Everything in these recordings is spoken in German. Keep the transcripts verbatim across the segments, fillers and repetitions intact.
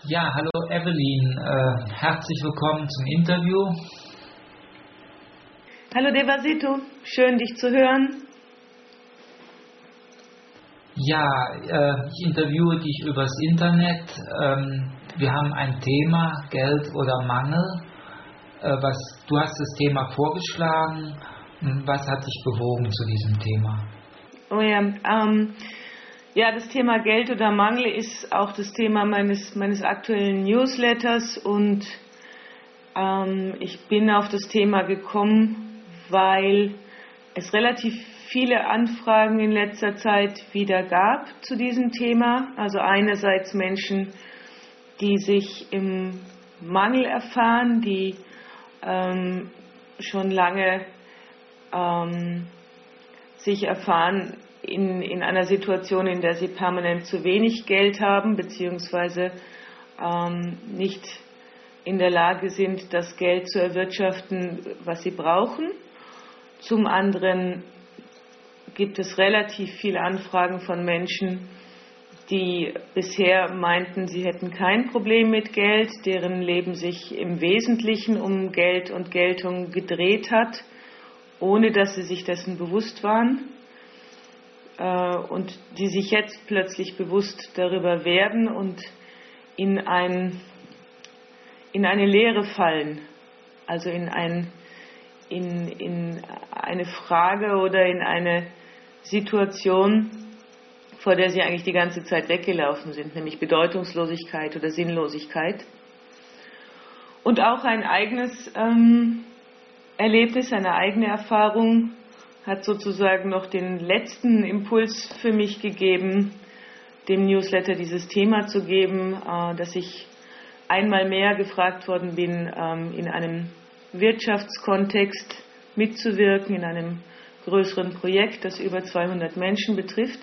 Ja, hallo Evelyn, äh, herzlich willkommen zum Interview. Hallo Devasito, schön dich zu hören. Ja, äh, ich interviewe dich übers Internet. Ähm, wir haben ein Thema, Geld oder Mangel. Äh, was, du hast das Thema vorgeschlagen. Was hat dich bewogen zu diesem Thema? Oh ja, ähm, ja, das Thema Geld oder Mangel ist auch das Thema meines, meines aktuellen Newsletters und ähm, ich bin auf das Thema gekommen, weil es relativ viele Anfragen in letzter Zeit wieder gab zu diesem Thema. Also einerseits Menschen, die sich im Mangel erfahren, die ähm, schon lange ähm, sich erfahren in, in einer Situation, in der sie permanent zu wenig Geld haben, beziehungsweise ähm, nicht in der Lage sind, das Geld zu erwirtschaften, was sie brauchen. Zum anderen gibt es relativ viele Anfragen von Menschen, die bisher meinten, sie hätten kein Problem mit Geld, deren Leben sich im Wesentlichen um Geld und Geltung gedreht hat, ohne dass sie sich dessen bewusst waren, äh, und die sich jetzt plötzlich bewusst darüber werden und in, ein, in eine Leere fallen, also in, ein, in, in eine Frage oder in eine Situation, vor der sie eigentlich die ganze Zeit weggelaufen sind, nämlich Bedeutungslosigkeit oder Sinnlosigkeit. Und auch ein eigenes ähm, Erlebnis, eine eigene Erfahrung hat sozusagen noch den letzten Impuls für mich gegeben, dem Newsletter dieses Thema zu geben, äh, dass ich einmal mehr gefragt worden bin, ähm, in einem Wirtschaftskontext mitzuwirken, in einem größeren Projekt, das über zweihundert Menschen betrifft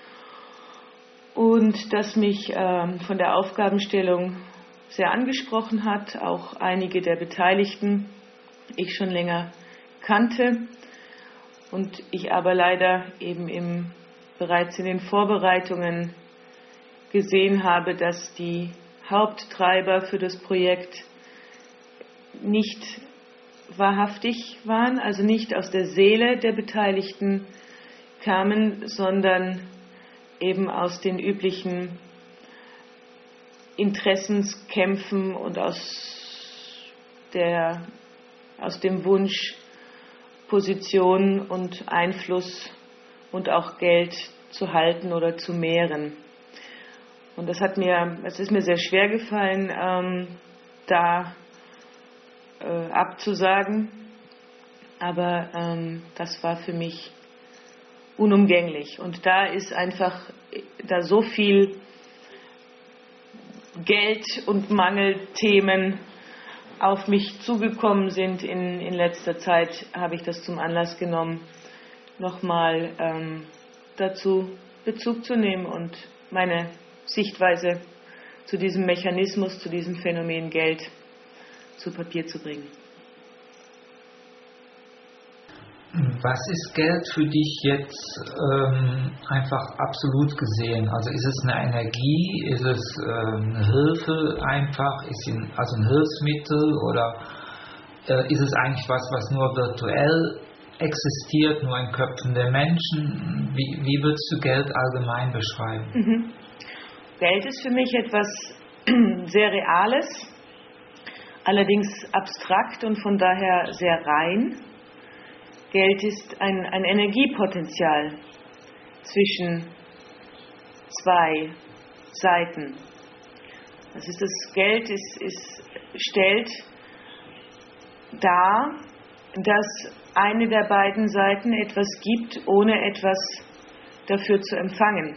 und das mich ähm, von der Aufgabenstellung sehr angesprochen hat, auch einige der Beteiligten ich schon länger kannte und ich aber leider eben im, bereits in den Vorbereitungen gesehen habe, dass die Haupttreiber für das Projekt nicht wahrhaftig waren, also nicht aus der Seele der Beteiligten kamen, sondern eben aus den üblichen Interessenskämpfen und aus der aus dem Wunsch, Position und Einfluss und auch Geld zu halten oder zu mehren. Und das hat mir, es ist mir sehr schwer gefallen, ähm, da äh, abzusagen, aber ähm, das war für mich unumgänglich. Und da ist einfach, da so viel Geld- und Mangelthemen auf mich zugekommen sind in, in letzter Zeit, habe ich das zum Anlass genommen, nochmal ähm, dazu Bezug zu nehmen und meine Sichtweise zu diesem Mechanismus, zu diesem Phänomen Geld zu Papier zu bringen. Was ist Geld für dich jetzt ähm, einfach absolut gesehen? Also ist es eine Energie, ist es ähm, eine Hilfe einfach, ist es also ein Hilfsmittel oder äh, ist es eigentlich was, was nur virtuell existiert, nur in Köpfen der Menschen? Wie, wie würdest du Geld allgemein beschreiben? Mhm. Geld ist für mich etwas sehr Reales, allerdings abstrakt und von daher sehr rein. Geld ist ein, ein Energiepotenzial zwischen zwei Seiten. Das ist das Geld ist, ist, stellt dar, dass eine der beiden Seiten etwas gibt, ohne etwas dafür zu empfangen.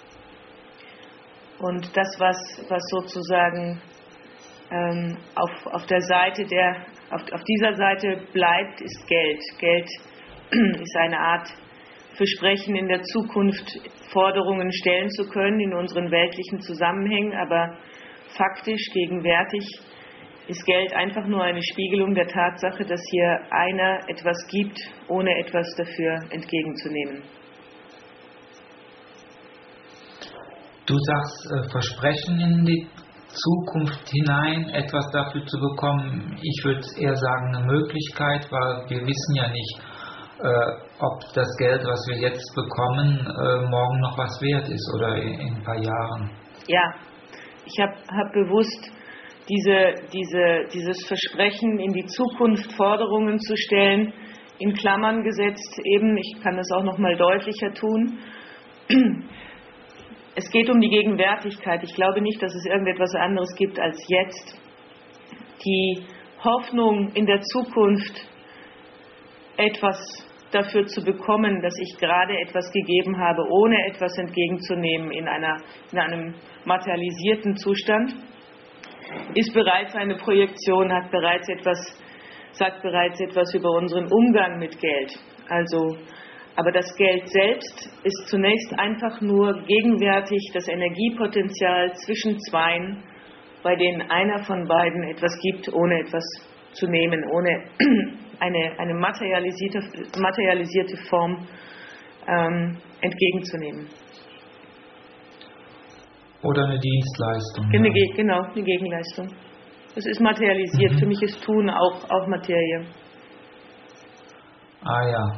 Und das, was, was sozusagen ähm, auf, auf der Seite der Auf, auf dieser Seite bleibt, ist Geld. Geld ist eine Art Versprechen, in der Zukunft Forderungen stellen zu können in unseren weltlichen Zusammenhängen, aber faktisch, gegenwärtig ist Geld einfach nur eine Spiegelung der Tatsache, dass hier einer etwas gibt, ohne etwas dafür entgegenzunehmen. Du sagst äh, Versprechen in die Zukunft hinein etwas dafür zu bekommen. Ich würde eher sagen, eine Möglichkeit, weil wir wissen ja nicht, äh, ob das Geld, was wir jetzt bekommen, äh, morgen noch was wert ist oder in, in ein paar Jahren. Ja, ich habe hab bewusst diese, diese, dieses Versprechen, in die Zukunft Forderungen zu stellen, in Klammern gesetzt. Eben, ich kann das auch noch mal deutlicher tun. Es geht um die Gegenwärtigkeit. Ich glaube nicht, dass es irgendetwas anderes gibt als jetzt. Die Hoffnung in der Zukunft, etwas dafür zu bekommen, dass ich gerade etwas gegeben habe, ohne etwas entgegenzunehmen in, einer, in einem materialisierten Zustand, ist bereits eine Projektion, hat bereits etwas, sagt bereits etwas über unseren Umgang mit Geld. Also Aber das Geld selbst ist zunächst einfach nur gegenwärtig das Energiepotenzial zwischen Zweien, bei denen einer von beiden etwas gibt, ohne etwas zu nehmen, ohne eine, eine materialisierte, materialisierte Form ähm, entgegenzunehmen. Oder eine Dienstleistung. Eine, ja. Genau, eine Gegenleistung. Das ist materialisiert. Mhm. Für mich ist Tun auch, auch Materie. Ah ja.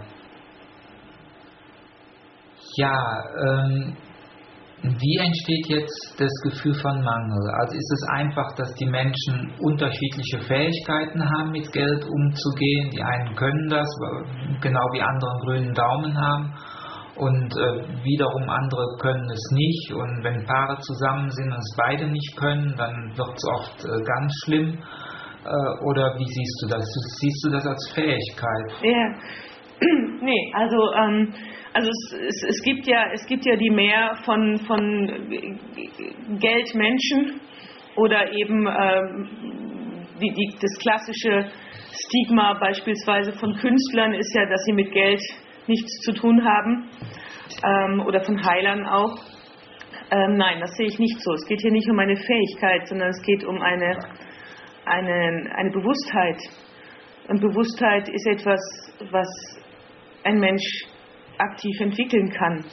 Ja, ähm, wie entsteht jetzt das Gefühl von Mangel? Also ist es einfach, dass die Menschen unterschiedliche Fähigkeiten haben, mit Geld umzugehen? Die einen können das, genau wie andere einen grünen Daumen haben, und äh, wiederum andere können es nicht. Und wenn Paare zusammen sind und es beide nicht können, dann wird es oft äh, ganz schlimm. Äh, oder wie siehst du das? Siehst du das als Fähigkeit? Ja, nee, also ähm, Also es, es, es, gibt ja, es gibt ja die Mehr von, von Geldmenschen oder eben ähm, die, die, das klassische Stigma beispielsweise von Künstlern ist ja, dass sie mit Geld nichts zu tun haben, ähm, oder von Heilern auch. Ähm, nein, das sehe ich nicht so. Es geht hier nicht um eine Fähigkeit, sondern es geht um eine, eine, eine Bewusstheit. Und Bewusstheit ist etwas, was ein Mensch aktiv entwickeln kann.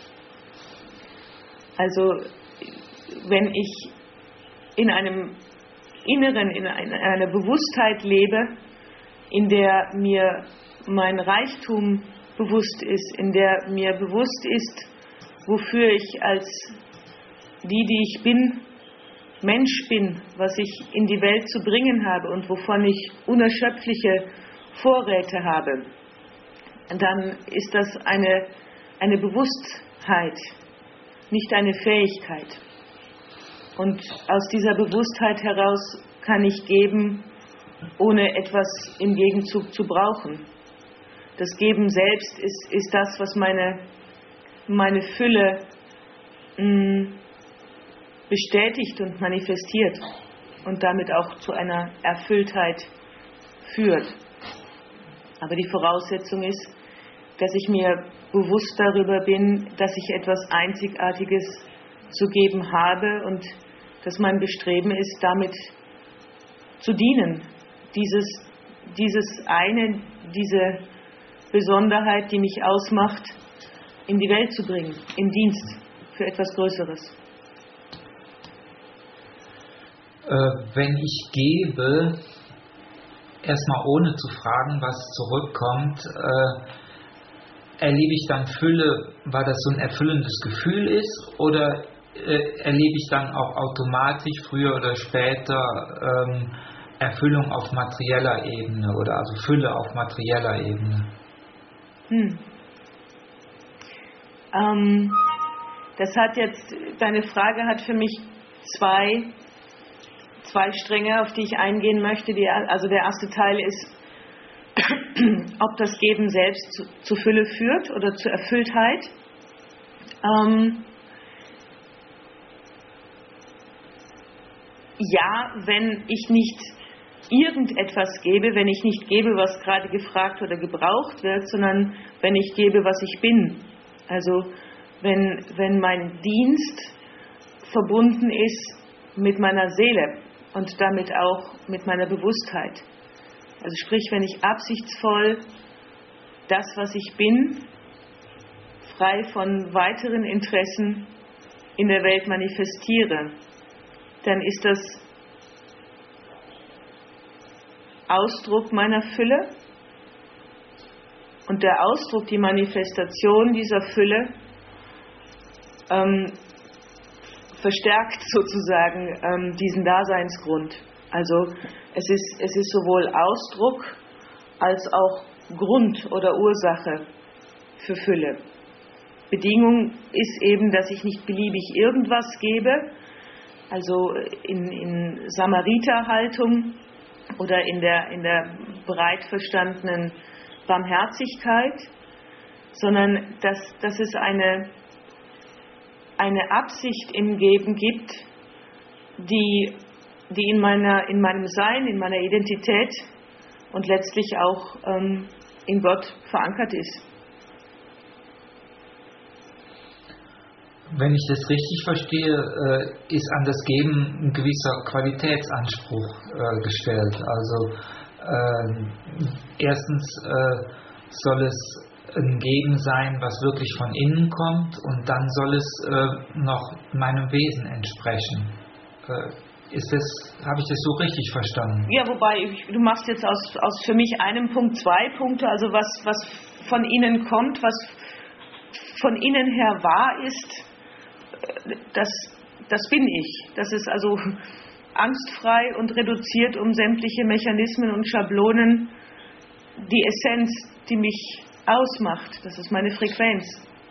Also wenn ich in einem Inneren, in einer Bewusstheit lebe, in der mir mein Reichtum bewusst ist, in der mir bewusst ist, wofür ich als die, die ich bin, Mensch bin, was ich in die Welt zu bringen habe und wovon ich unerschöpfliche Vorräte habe, dann ist das eine, eine Bewusstheit, nicht eine Fähigkeit. Und aus dieser Bewusstheit heraus kann ich geben, ohne etwas im Gegenzug zu brauchen. Das Geben selbst ist, ist das, was meine, meine Fülle mh, bestätigt und manifestiert und damit auch zu einer Erfülltheit führt. Aber die Voraussetzung ist, dass ich mir bewusst darüber bin, dass ich etwas Einzigartiges zu geben habe und dass mein Bestreben ist, damit zu dienen. Dieses, dieses eine, diese Besonderheit, die mich ausmacht, in die Welt zu bringen, im Dienst für etwas Größeres. Äh, wenn ich gebe, erstmal ohne zu fragen, was zurückkommt, äh, erlebe ich dann Fülle, weil das so ein erfüllendes Gefühl ist, oder äh, erlebe ich dann auch automatisch früher oder später ähm, Erfüllung auf materieller Ebene oder also Fülle auf materieller Ebene? Hm. Ähm, das hat jetzt, deine Frage hat für mich zwei, zwei Stränge, auf die ich eingehen möchte. Die, also der erste Teil ist, ob das Geben selbst zu, zu Fülle führt oder zur Erfülltheit. Ähm, ja, wenn ich nicht irgendetwas gebe, wenn ich nicht gebe, was gerade gefragt oder gebraucht wird, sondern wenn ich gebe, was ich bin. Also wenn, wenn mein Dienst verbunden ist mit meiner Seele und damit auch mit meiner Bewusstheit. Also sprich, wenn ich absichtsvoll das, was ich bin, frei von weiteren Interessen in der Welt manifestiere. dann ist das Ausdruck meiner Fülle. Und der Ausdruck, die Manifestation dieser Fülle ähm, verstärkt sozusagen ähm, diesen Daseinsgrund. Also es ist, es ist sowohl Ausdruck als auch Grund oder Ursache für Fülle. Bedingung ist eben, dass ich nicht beliebig irgendwas gebe, also in, in Samariterhaltung oder in der, in der breit verstandenen Barmherzigkeit, sondern dass, dass es eine, eine Absicht im Geben gibt, die, die in, meiner, in meinem Sein, in meiner Identität und letztlich auch ähm, in Gott verankert ist. Wenn ich das richtig verstehe, äh, ist an das Geben ein gewisser Qualitätsanspruch äh, gestellt. Also äh, erstens äh, soll es ein Geben sein, was wirklich von innen kommt, und dann soll es äh, noch meinem Wesen entsprechen. Äh, ist das, habe ich das so richtig verstanden? Ja, wobei ich, du machst jetzt aus, aus für mich einem Punkt zwei Punkte, also was, was von innen kommt, was von innen her wahr ist. Das, das bin ich. Das ist also angstfrei und reduziert um sämtliche Mechanismen und Schablonen die Essenz, die mich ausmacht. Das ist meine Frequenz.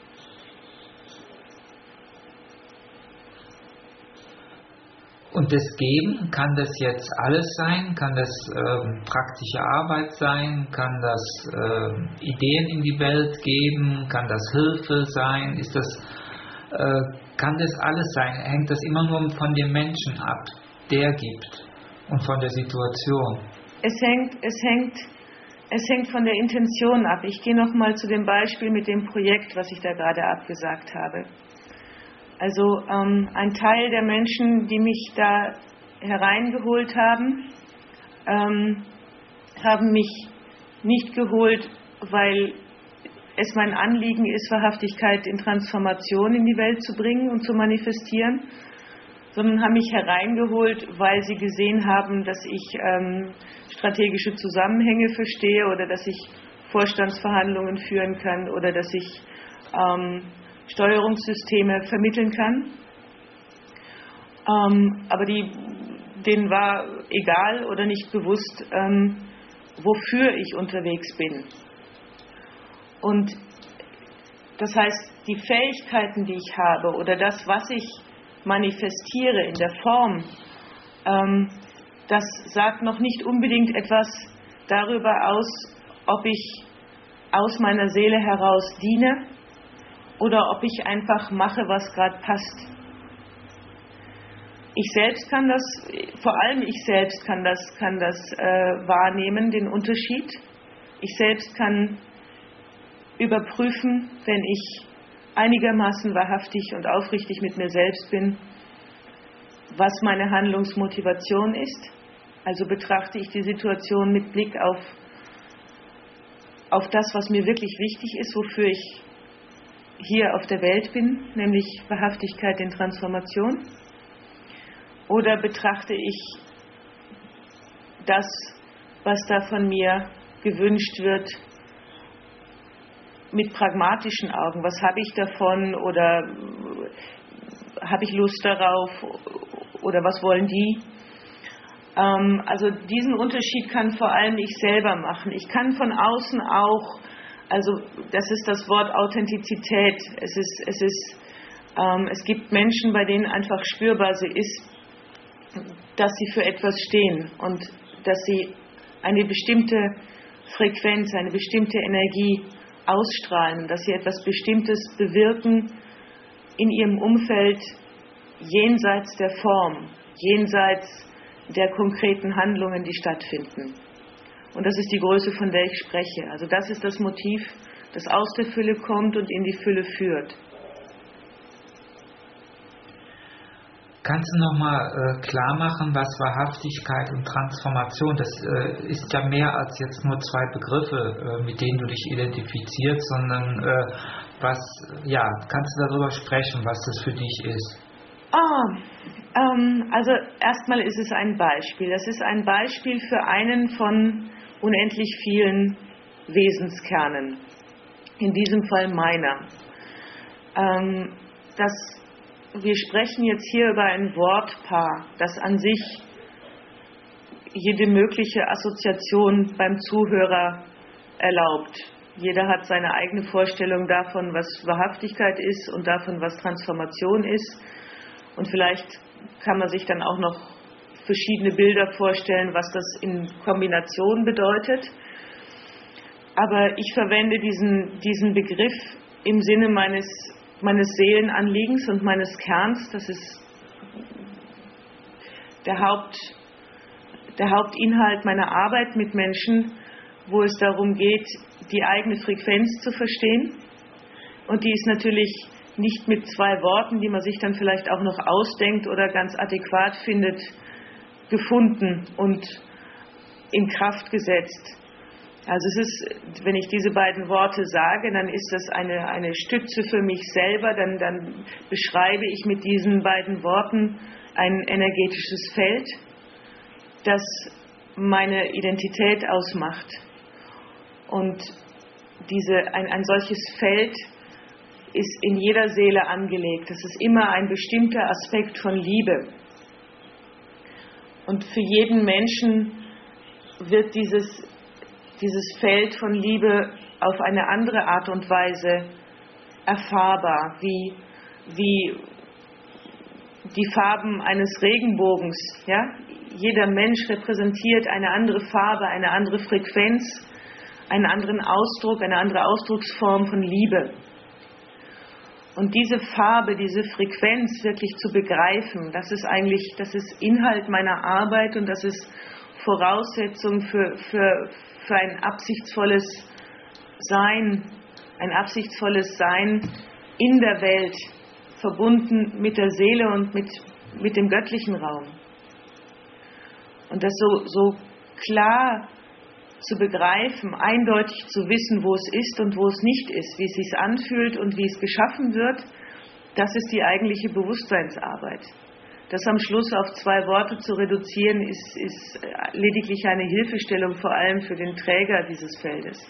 Und das Geben, kann das jetzt alles sein? Kann das ähm, praktische Arbeit sein? Kann das ähm, Ideen in die Welt geben? Kann das Hilfe sein? Ist das, äh, kann das alles sein? Hängt das immer nur von dem Menschen ab, der gibt, und von der Situation? Es hängt, es hängt, es hängt von der Intention ab. Ich gehe nochmal zu dem Beispiel mit dem Projekt, was ich da gerade abgesagt habe. Also ähm, ein Teil der Menschen, die mich da hereingeholt haben, ähm, haben mich nicht geholt, weil es mein Anliegen ist, Wahrhaftigkeit in Transformation in die Welt zu bringen und zu manifestieren, sondern haben mich hereingeholt, weil sie gesehen haben, dass ich ähm, strategische Zusammenhänge verstehe oder dass ich Vorstandsverhandlungen führen kann oder dass ich ähm, Steuerungssysteme vermitteln kann. Ähm, aber die, denen war egal oder nicht bewusst, ähm, wofür ich unterwegs bin. Und das heißt, die Fähigkeiten, die ich habe oder das, was ich manifestiere in der Form, ähm, das sagt noch nicht unbedingt etwas darüber aus, ob ich aus meiner Seele heraus diene oder ob ich einfach mache, was gerade passt. Ich selbst kann das, vor allem ich selbst kann das, kann das äh, wahrnehmen, den Unterschied. Ich selbst kann überprüfen, wenn ich einigermaßen wahrhaftig und aufrichtig mit mir selbst bin, was meine Handlungsmotivation ist. Also betrachte ich die Situation mit Blick auf, auf das, was mir wirklich wichtig ist, wofür ich hier auf der Welt bin, nämlich Wahrhaftigkeit in Transformation. Oder betrachte ich das, was da von mir gewünscht wird, mit pragmatischen Augen. Was habe ich davon oder habe ich Lust darauf oder was wollen die? Ähm, also diesen Unterschied kann vor allem ich selber machen. Ich kann von außen auch, also das ist das Wort Authentizität. Es ist, es ist, ähm, es gibt Menschen, bei denen einfach spürbar sie ist, dass sie für etwas stehen und dass sie eine bestimmte Frequenz, eine bestimmte Energie ausstrahlen, dass sie etwas Bestimmtes bewirken in ihrem Umfeld jenseits der Form, jenseits der konkreten Handlungen, die stattfinden. Und das ist die Größe, von der ich spreche. Also das ist das Motiv, das aus der Fülle kommt und in die Fülle führt. Kannst du nochmal äh, klar machen, was Wahrhaftigkeit und Transformation, das äh, ist ja mehr als jetzt nur zwei Begriffe, äh, mit denen du dich identifizierst, sondern äh, was, ja, kannst du darüber sprechen, was das für dich ist? Ah, Ähm, also erstmal ist es ein Beispiel. Das ist ein Beispiel für einen von unendlich vielen Wesenskernen. In diesem Fall meiner. Ähm, das, wir sprechen jetzt hier über ein Wortpaar, das an sich jede mögliche Assoziation beim Zuhörer erlaubt. Jeder hat seine eigene Vorstellung davon, was Wahrhaftigkeit ist und davon, was Transformation ist. Und vielleicht kann man sich dann auch noch verschiedene Bilder vorstellen, was das in Kombination bedeutet. Aber ich verwende diesen, diesen Begriff im Sinne meines, meines Seelenanliegens und meines Kerns. Das ist der, Haupt, der Hauptinhalt meiner Arbeit mit Menschen, wo es darum geht, die eigene Frequenz zu verstehen. Und die ist natürlich nicht mit zwei Worten, die man sich dann vielleicht auch noch ausdenkt oder ganz adäquat findet, gefunden und in Kraft gesetzt. Also es ist, wenn ich diese beiden Worte sage, dann ist das eine, eine Stütze für mich selber, dann, dann beschreibe ich mit diesen beiden Worten ein energetisches Feld, das meine Identität ausmacht. Und diese, ein, ein solches Feld ist in jeder Seele angelegt. Das ist immer ein bestimmter Aspekt von Liebe. Und für jeden Menschen wird dieses, dieses Feld von Liebe auf eine andere Art und Weise erfahrbar, wie, wie die Farben eines Regenbogens. Ja? Jeder Mensch repräsentiert eine andere Farbe, eine andere Frequenz, einen anderen Ausdruck, eine andere Ausdrucksform von Liebe. Und diese Farbe, diese Frequenz wirklich zu begreifen, das ist eigentlich, das ist Inhalt meiner Arbeit und das ist Voraussetzung für, für, für ein absichtsvolles Sein, ein absichtsvolles Sein in der Welt, verbunden mit der Seele und mit, mit dem göttlichen Raum. Und das so, so klar zu begreifen, eindeutig zu wissen, wo es ist und wo es nicht ist, wie es sich anfühlt und wie es geschaffen wird, das ist die eigentliche Bewusstseinsarbeit. Das am Schluss auf zwei Worte zu reduzieren, ist, ist lediglich eine Hilfestellung, vor allem für den Träger dieses Feldes.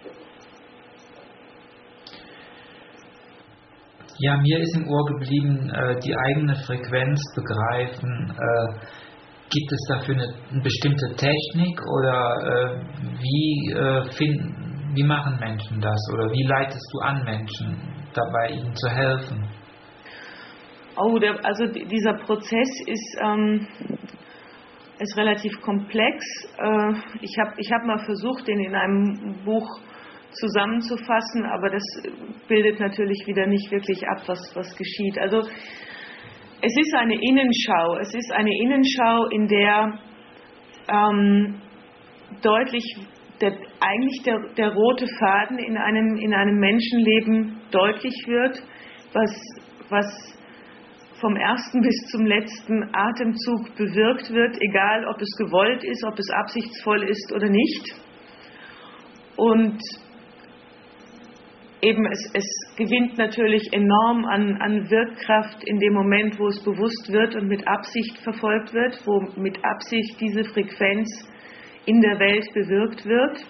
Ja, mir ist im Ohr geblieben, äh, die eigene Frequenz begreifen. Äh, Gibt es dafür eine, eine bestimmte Technik oder äh, wie, äh, finden, wie machen Menschen das oder wie leitest du an Menschen dabei, ihnen zu helfen? Oh, der, also dieser Prozess ist, ähm, ist relativ komplex. Äh, ich habe ich hab mal versucht, den in einem Buch zusammenzufassen, aber das bildet natürlich wieder nicht wirklich ab, was, was geschieht. Also es ist eine Innenschau. Es ist eine Innenschau, in der ähm, deutlich der, eigentlich der, der rote Faden in einem, in einem Menschenleben deutlich wird, was, was vom ersten bis zum letzten Atemzug bewirkt wird, egal ob es gewollt ist, ob es absichtsvoll ist oder nicht. Und eben es, es gewinnt natürlich enorm an, an Wirkkraft in dem Moment, wo es bewusst wird und mit Absicht verfolgt wird, wo mit Absicht diese Frequenz in der Welt bewirkt wird.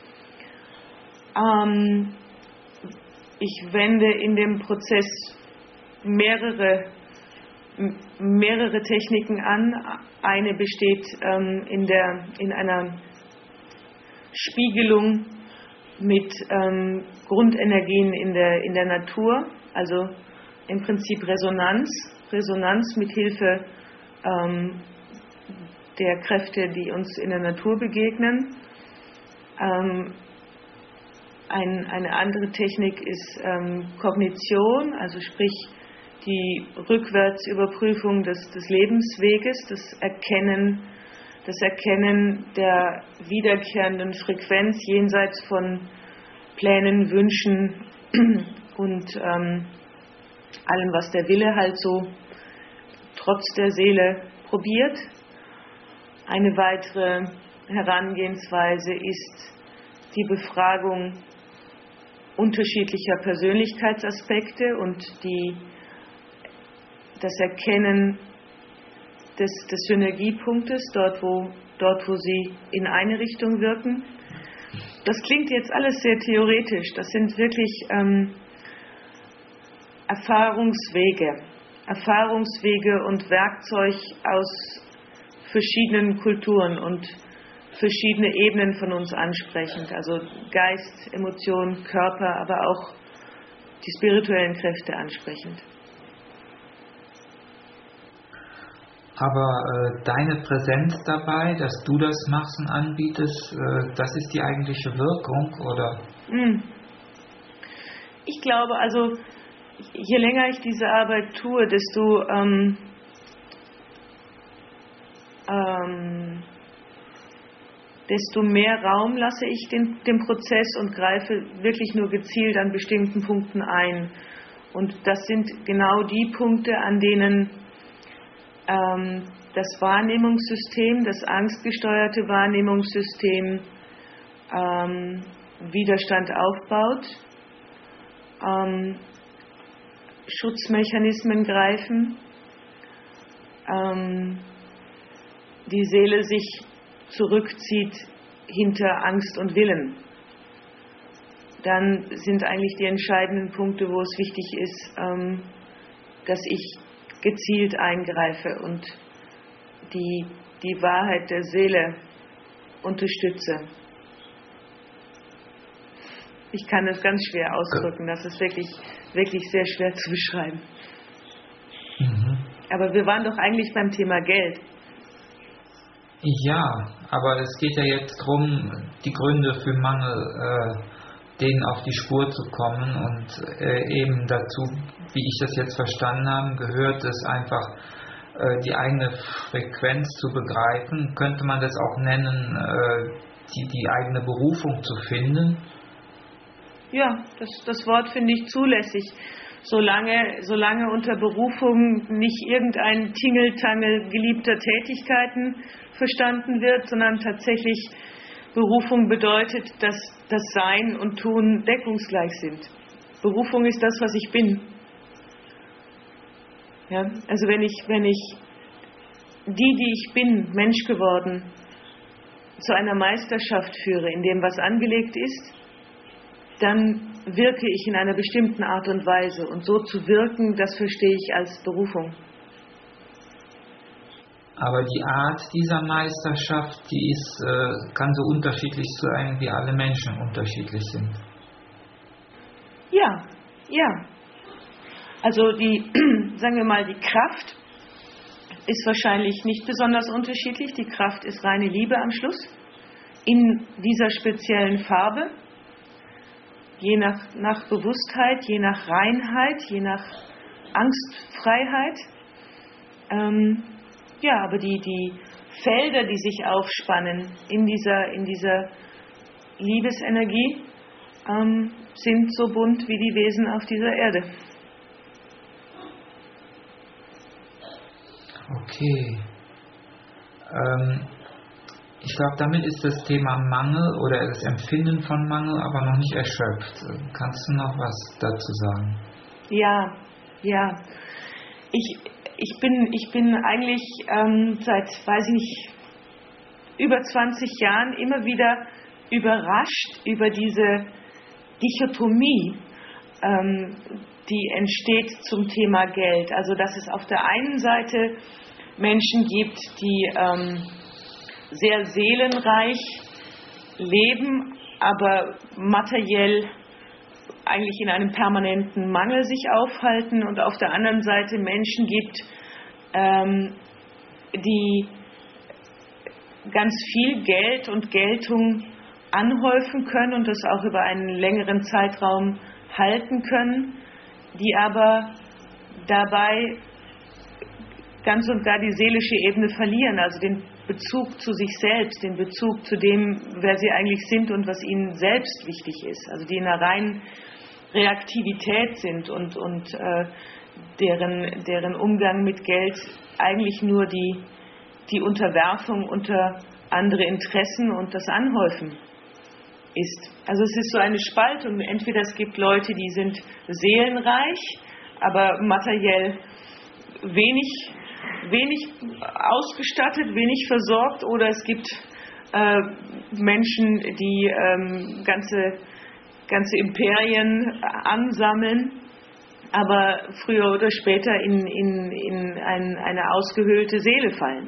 Ähm, ich wende in dem Prozess mehrere, mehrere Techniken an. Eine besteht ähm, in, der, in einer Spiegelung mit ähm, Grundenergien in der, in der Natur, also im Prinzip Resonanz, Resonanz mit Hilfe ähm, der Kräfte, die uns in der Natur begegnen. Ähm, ein, eine andere Technik ist ähm, Kognition, also sprich die Rückwärtsüberprüfung des, des Lebensweges, das Erkennen Das Erkennen der wiederkehrenden Frequenz jenseits von Plänen, Wünschen und ähm, allem, was der Wille halt so trotz der Seele probiert. Eine weitere Herangehensweise ist die Befragung unterschiedlicher Persönlichkeitsaspekte und die, das Erkennen des, des Synergiepunktes, dort wo, dort wo sie in eine Richtung wirken. Das klingt jetzt alles sehr theoretisch. Das sind wirklich ähm, Erfahrungswege. Erfahrungswege und Werkzeug aus verschiedenen Kulturen und verschiedene Ebenen von uns ansprechend. Also Geist, Emotion, Körper, aber auch die spirituellen Kräfte ansprechend. Aber äh, deine Präsenz dabei, dass du das machst und anbietest, äh, das ist die eigentliche Wirkung, oder? Mm. Ich glaube, also je länger ich diese Arbeit tue, desto ähm, ähm, desto mehr Raum lasse ich den, den Prozess und greife wirklich nur gezielt an bestimmten Punkten ein. Und das sind genau die Punkte, an denen ähm, das Wahrnehmungssystem, das angstgesteuerte Wahrnehmungssystem ähm, Widerstand aufbaut, ähm, Schutzmechanismen greifen, ähm, die Seele sich zurückzieht hinter Angst und Willen. Dann sind eigentlich die entscheidenden Punkte, wo es wichtig ist, ähm, dass ich gezielt eingreife und die, die Wahrheit der Seele unterstütze. Ich kann das ganz schwer ausdrücken, das ist wirklich, wirklich sehr schwer zu beschreiben. Mhm. Aber wir waren doch eigentlich beim Thema Geld. Ja, aber es geht ja jetzt darum, die Gründe für Mangel, äh, denen auf die Spur zu kommen, und äh, eben dazu, wie ich das jetzt verstanden habe, gehört es einfach, äh, die eigene Frequenz zu begreifen. Könnte man das auch nennen, äh, die, die eigene Berufung zu finden? Ja, das, das Wort finde ich zulässig. Solange, solange unter Berufung nicht irgendein Tingeltangel geliebter Tätigkeiten verstanden wird, sondern tatsächlich Berufung bedeutet, dass das Sein und Tun deckungsgleich sind. Berufung ist das, was ich bin. Ja, also wenn ich, wenn ich die, die ich bin, Mensch geworden, zu einer Meisterschaft führe, in dem was angelegt ist, dann wirke ich in einer bestimmten Art und Weise. Und so zu wirken, das verstehe ich als Berufung. Aber die Art dieser Meisterschaft, die ist, äh, kann so unterschiedlich sein, wie alle Menschen unterschiedlich sind. Ja, ja. Also die, sagen wir mal, die Kraft ist wahrscheinlich nicht besonders unterschiedlich. Die Kraft ist reine Liebe am Schluss. In dieser speziellen Farbe. Je nach, nach Bewusstheit, je nach Reinheit, je nach Angstfreiheit. Ähm, ja, aber die, die Felder, die sich aufspannen in dieser, in dieser Liebesenergie, ähm, sind so bunt wie die Wesen auf dieser Erde. Okay. Ähm, ich glaube, damit ist das Thema Mangel oder das Empfinden von Mangel aber noch nicht erschöpft. Kannst du noch was dazu sagen? Ja, ja. Ich, ich, bin, ich bin eigentlich ähm, seit, weiß ich nicht, über zwanzig Jahren immer wieder überrascht über diese Dichotomie, ähm, die entsteht zum Thema Geld. Also dass es auf der einen Seite Menschen gibt, die ähm, sehr seelenreich leben, aber materiell eigentlich in einem permanenten Mangel sich aufhalten, und auf der anderen Seite Menschen gibt, ähm, die ganz viel Geld und Geltung anhäufen können und das auch über einen längeren Zeitraum halten können, die aber dabei ganz und gar die seelische Ebene verlieren, also den Bezug zu sich selbst, den Bezug zu dem, wer sie eigentlich sind und was ihnen selbst wichtig ist, also die in einer reinen Reaktivität sind und, und äh, deren, deren Umgang mit Geld eigentlich nur die, die Unterwerfung unter andere Interessen und das Anhäufen ist. Also es ist so eine Spaltung. Entweder es gibt Leute, die sind seelenreich, aber materiell wenig wenig ausgestattet, wenig versorgt, oder es gibt äh, Menschen, die ähm, ganze, ganze Imperien ansammeln, aber früher oder später in, in, in ein, eine ausgehöhlte Seele fallen.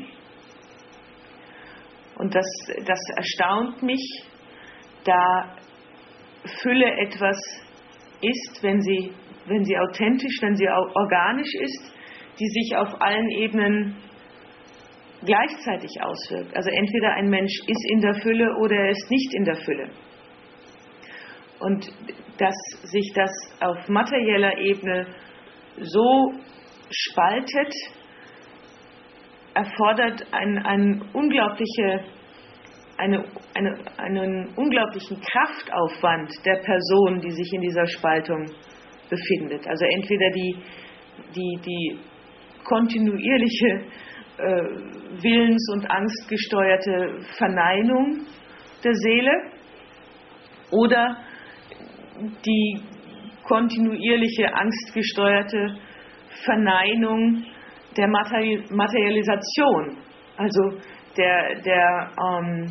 Und das, das erstaunt mich, da Fülle etwas ist, wenn sie, wenn sie authentisch, wenn sie auch organisch ist, die sich auf allen Ebenen gleichzeitig auswirkt. Also entweder ein Mensch ist in der Fülle oder er ist nicht in der Fülle. Und dass sich das auf materieller Ebene so spaltet, erfordert ein, ein unglaubliche, eine, eine, einen unglaublichen Kraftaufwand der Person, die sich in dieser Spaltung befindet. Also entweder die, die, die kontinuierliche äh, willens- und angstgesteuerte Verneinung der Seele oder die kontinuierliche angstgesteuerte Verneinung der Materialisation, also der, der, ähm,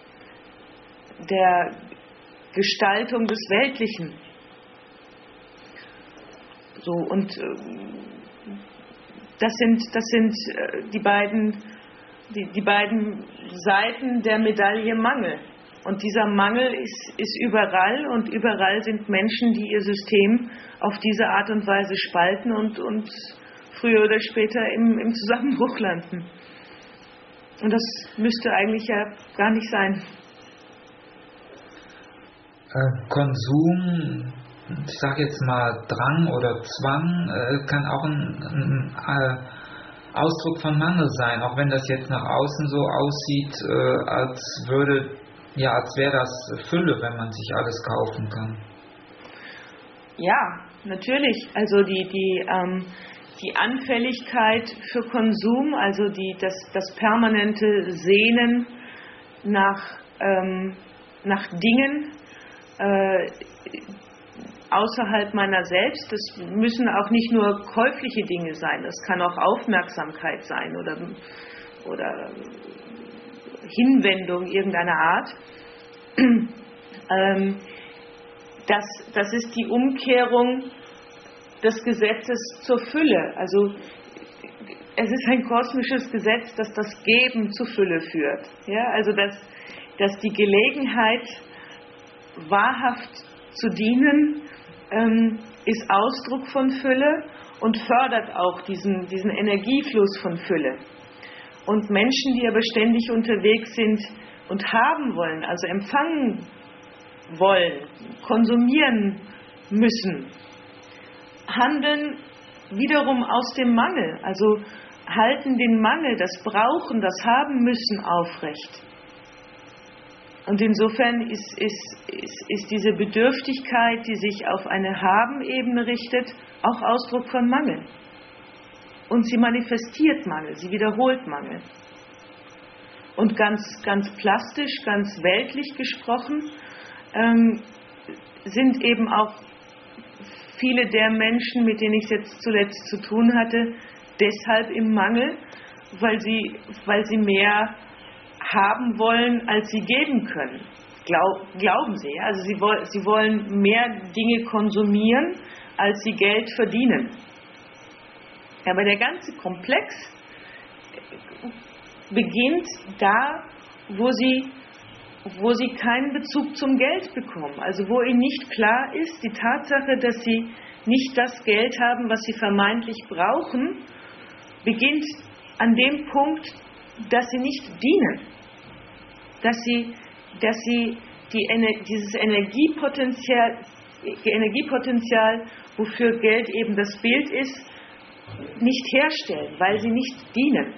der Gestaltung des Weltlichen. So, und äh, das sind, das sind äh, die, beiden, die, die beiden Seiten der Medaille Mangel. Und dieser Mangel ist, ist überall, und überall sind Menschen, die ihr System auf diese Art und Weise spalten und, und früher oder später im, im Zusammenbruch landen. Und das müsste eigentlich ja gar nicht sein. Äh, Konsum, ich sage jetzt mal Drang oder Zwang, äh, kann auch ein, ein äh, Ausdruck von Mangel sein, auch wenn das jetzt nach außen so aussieht, äh, als würde, ja, als wäre das Fülle, wenn man sich alles kaufen kann. Ja, natürlich. Also die, die, ähm, die Anfälligkeit für Konsum, also die, das, das permanente Sehnen nach, ähm, nach Dingen äh, außerhalb meiner selbst, das müssen auch nicht nur käufliche Dinge sein, das kann auch Aufmerksamkeit sein oder, oder Hinwendung irgendeiner Art. ähm, das, das ist die Umkehrung des Gesetzes zur Fülle. Also es ist ein kosmisches Gesetz, das das Geben zu Fülle führt. Ja, also dass, dass die Gelegenheit, wahrhaft zu dienen, ähm, ist Ausdruck von Fülle und fördert auch diesen, diesen Energiefluss von Fülle. Und Menschen, die aber ständig unterwegs sind und haben wollen, also empfangen wollen, konsumieren müssen, handeln wiederum aus dem Mangel, also halten den Mangel, das Brauchen, das Haben müssen aufrecht. Und insofern ist, ist, ist, ist diese Bedürftigkeit, die sich auf eine Haben-Ebene richtet, auch Ausdruck von Mangel. Und sie manifestiert Mangel, sie wiederholt Mangel. Und ganz, ganz plastisch, ganz weltlich gesprochen, ähm, sind eben auch viele der Menschen, mit denen ich jetzt zuletzt zu tun hatte, deshalb im Mangel, weil sie, weil sie mehr haben wollen, als sie geben können. Glaub, glauben sie. Also sie, sie wollen mehr Dinge konsumieren, als sie Geld verdienen. Aber der ganze Komplex beginnt da, wo sie, wo sie keinen Bezug zum Geld bekommen. Also wo ihnen nicht klar ist, die Tatsache, dass sie nicht das Geld haben, was sie vermeintlich brauchen, beginnt an dem Punkt, dass sie nicht dienen. Dass sie, dass sie die, dieses Energiepotenzial, Energiepotenzial, wofür Geld eben das Bild ist, nicht herstellen, weil sie nicht dienen.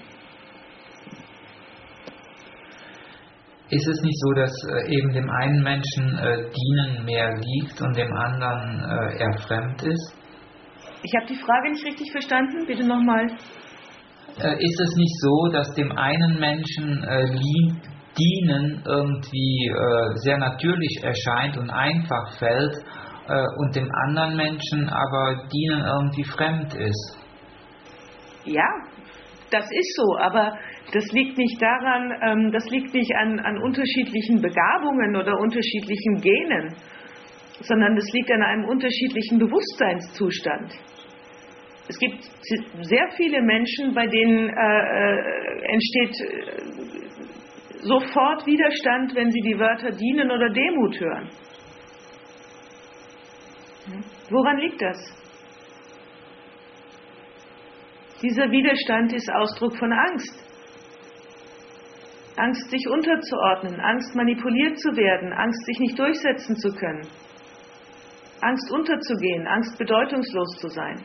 Ist es nicht so, dass äh, eben dem einen Menschen äh, Dienen mehr liegt und dem anderen äh, er fremd ist? Ich habe die Frage nicht richtig verstanden. Bitte nochmal. Äh, ist es nicht so, dass dem einen Menschen äh, liegt, Dienen irgendwie äh, sehr natürlich erscheint und einfach fällt äh, und dem anderen Menschen aber Dienen irgendwie fremd ist? Ja, das ist so, aber das liegt nicht daran, ähm, das liegt nicht an, an unterschiedlichen Begabungen oder unterschiedlichen Genen, sondern das liegt an einem unterschiedlichen Bewusstseinszustand. Es gibt sehr viele Menschen, bei denen äh, entsteht äh, sofort Widerstand, wenn sie die Wörter dienen oder Demut hören. Woran liegt das? Dieser Widerstand ist Ausdruck von Angst. Angst, sich unterzuordnen, Angst, manipuliert zu werden, Angst, sich nicht durchsetzen zu können, Angst, unterzugehen, Angst, bedeutungslos zu sein.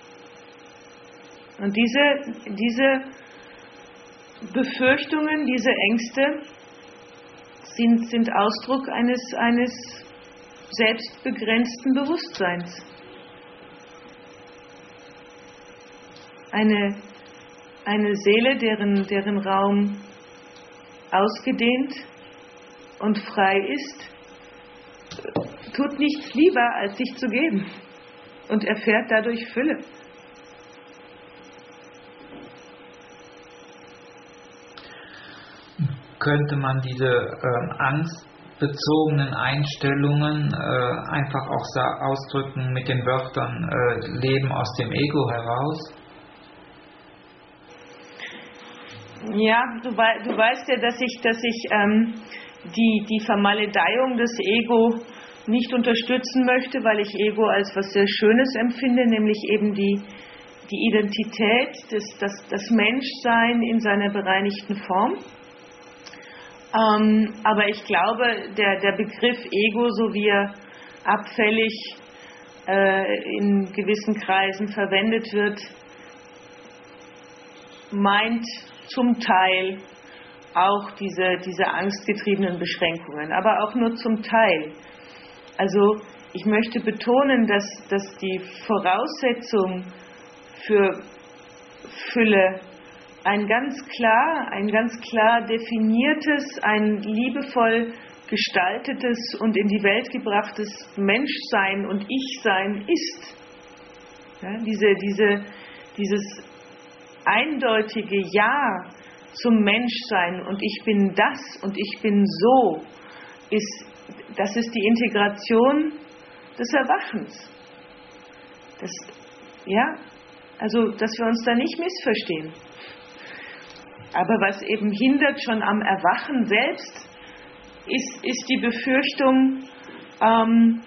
Und diese, diese Befürchtungen, diese Ängste sind, sind Ausdruck eines, eines selbstbegrenzten Bewusstseins. Eine, eine Seele, deren, deren Raum ausgedehnt und frei ist, tut nichts lieber, als sich zu geben und erfährt dadurch Fülle. Könnte man diese äh, angstbezogenen Einstellungen äh, einfach auch sa- ausdrücken mit den Wörtern äh, Leben aus dem Ego heraus? Ja, du, wei- du weißt ja, dass ich, dass ich ähm, die, die Vermaledeiung des Ego nicht unterstützen möchte, weil ich Ego als was sehr Schönes empfinde, nämlich eben die, die Identität, das, das, das Menschsein in seiner bereinigten Form. Ähm, aber ich glaube, der, der Begriff Ego, so wie er abfällig äh, in gewissen Kreisen verwendet wird, meint zum Teil auch diese, diese angstgetriebenen Beschränkungen, aber auch nur zum Teil. Also ich möchte betonen, dass, dass die Voraussetzung für Fülle ein ganz klar, ein ganz klar definiertes, ein liebevoll gestaltetes und in die Welt gebrachtes Menschsein und Ich-Sein ist. Ja, diese, diese, dieses eindeutige Ja zum Menschsein und ich bin das und ich bin so, ist, das ist die Integration des Erwachens. Das, ja, also, dass wir uns da nicht missverstehen. Aber was eben hindert schon am Erwachen selbst, ist, ist die Befürchtung, ähm,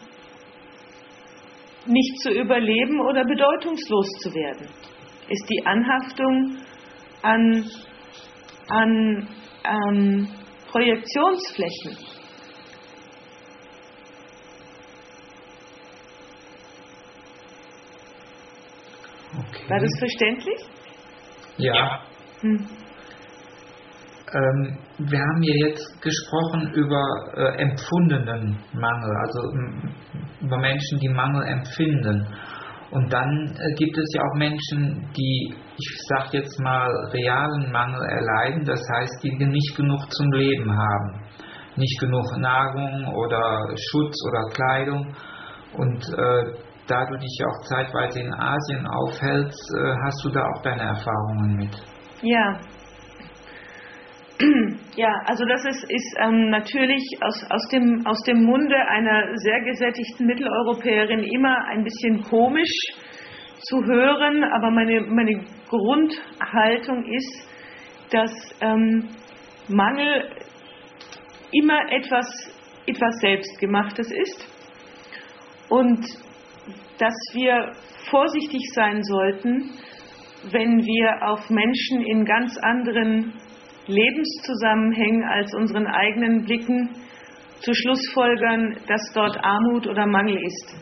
nicht zu überleben oder bedeutungslos zu werden. Ist die Anhaftung an, an ähm, Projektionsflächen. Okay. War das verständlich? Ja. Hm. Ähm, wir haben hier jetzt gesprochen über äh, empfundenen Mangel, also m- über Menschen, die Mangel empfinden. Und dann äh, gibt es ja auch Menschen, die, ich sag jetzt mal, realen Mangel erleiden, das heißt, die nicht genug zum Leben haben. Nicht genug Nahrung oder Schutz oder Kleidung. Und äh, da du dich ja auch zeitweise in Asien aufhältst, äh, hast du da auch deine Erfahrungen mit? Ja. Ja, also das ist, ist ähm, natürlich aus, aus, dem, aus dem Munde einer sehr gesättigten Mitteleuropäerin immer ein bisschen komisch zu hören, aber meine, meine Grundhaltung ist, dass ähm, Mangel immer etwas, etwas Selbstgemachtes ist und dass wir vorsichtig sein sollten, wenn wir auf Menschen in ganz anderen Lebenszusammenhängen als unseren eigenen Blicken zu Schlussfolgern, dass dort Armut oder Mangel ist.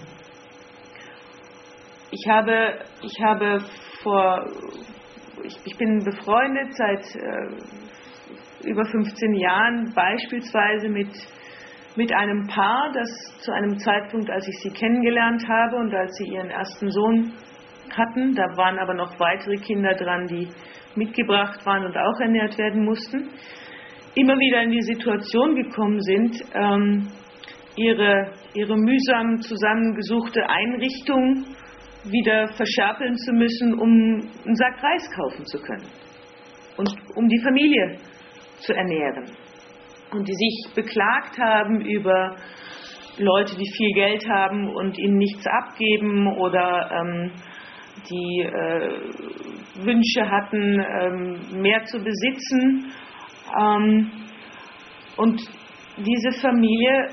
Ich habe, ich habe vor, ich, ich bin befreundet seit äh, über fünfzehn Jahren beispielsweise mit, mit einem Paar, das zu einem Zeitpunkt, als ich sie kennengelernt habe und als sie ihren ersten Sohn hatten, da waren aber noch weitere Kinder dran, die mitgebracht waren und auch ernährt werden mussten, immer wieder in die Situation gekommen sind, ähm, ihre, ihre mühsam zusammengesuchte Einrichtung wieder verscherpeln zu müssen, um einen Sack Reis kaufen zu können. und um die Familie zu ernähren. Und die sich beklagt haben über Leute, die viel Geld haben und ihnen nichts abgeben oder ähm, die äh, Wünsche hatten, ähm, mehr zu besitzen. Ähm, und diese Familie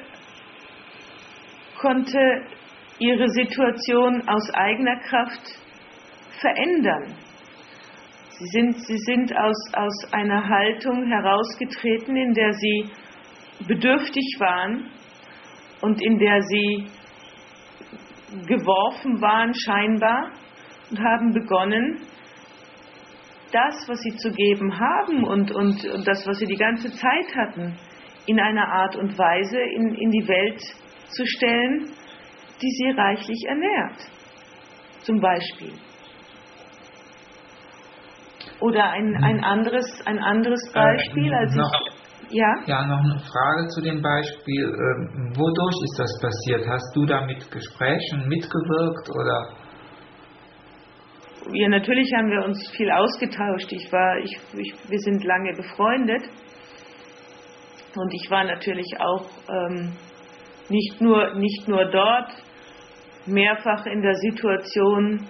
konnte ihre Situation aus eigener Kraft verändern. Sie sind, sie sind aus, aus einer Haltung herausgetreten, in der sie bedürftig waren und in der sie geworfen waren scheinbar und haben begonnen, das, was sie zu geben haben und, und, und das, was sie die ganze Zeit hatten, in einer Art und Weise in, in die Welt zu stellen, die sie reichlich ernährt. Zum Beispiel. Oder ein, ein, anderes, ein anderes Beispiel, als äh, noch, ich, ja? Ja, noch eine Frage zu dem Beispiel. Ähm, wodurch ist das passiert? Hast du da mit Gesprächen mitgewirkt oder? Ja, natürlich haben wir uns viel ausgetauscht. Ich war, ich, ich, wir sind lange befreundet und ich war natürlich auch ähm, nicht nur, nicht nur dort mehrfach in der Situation,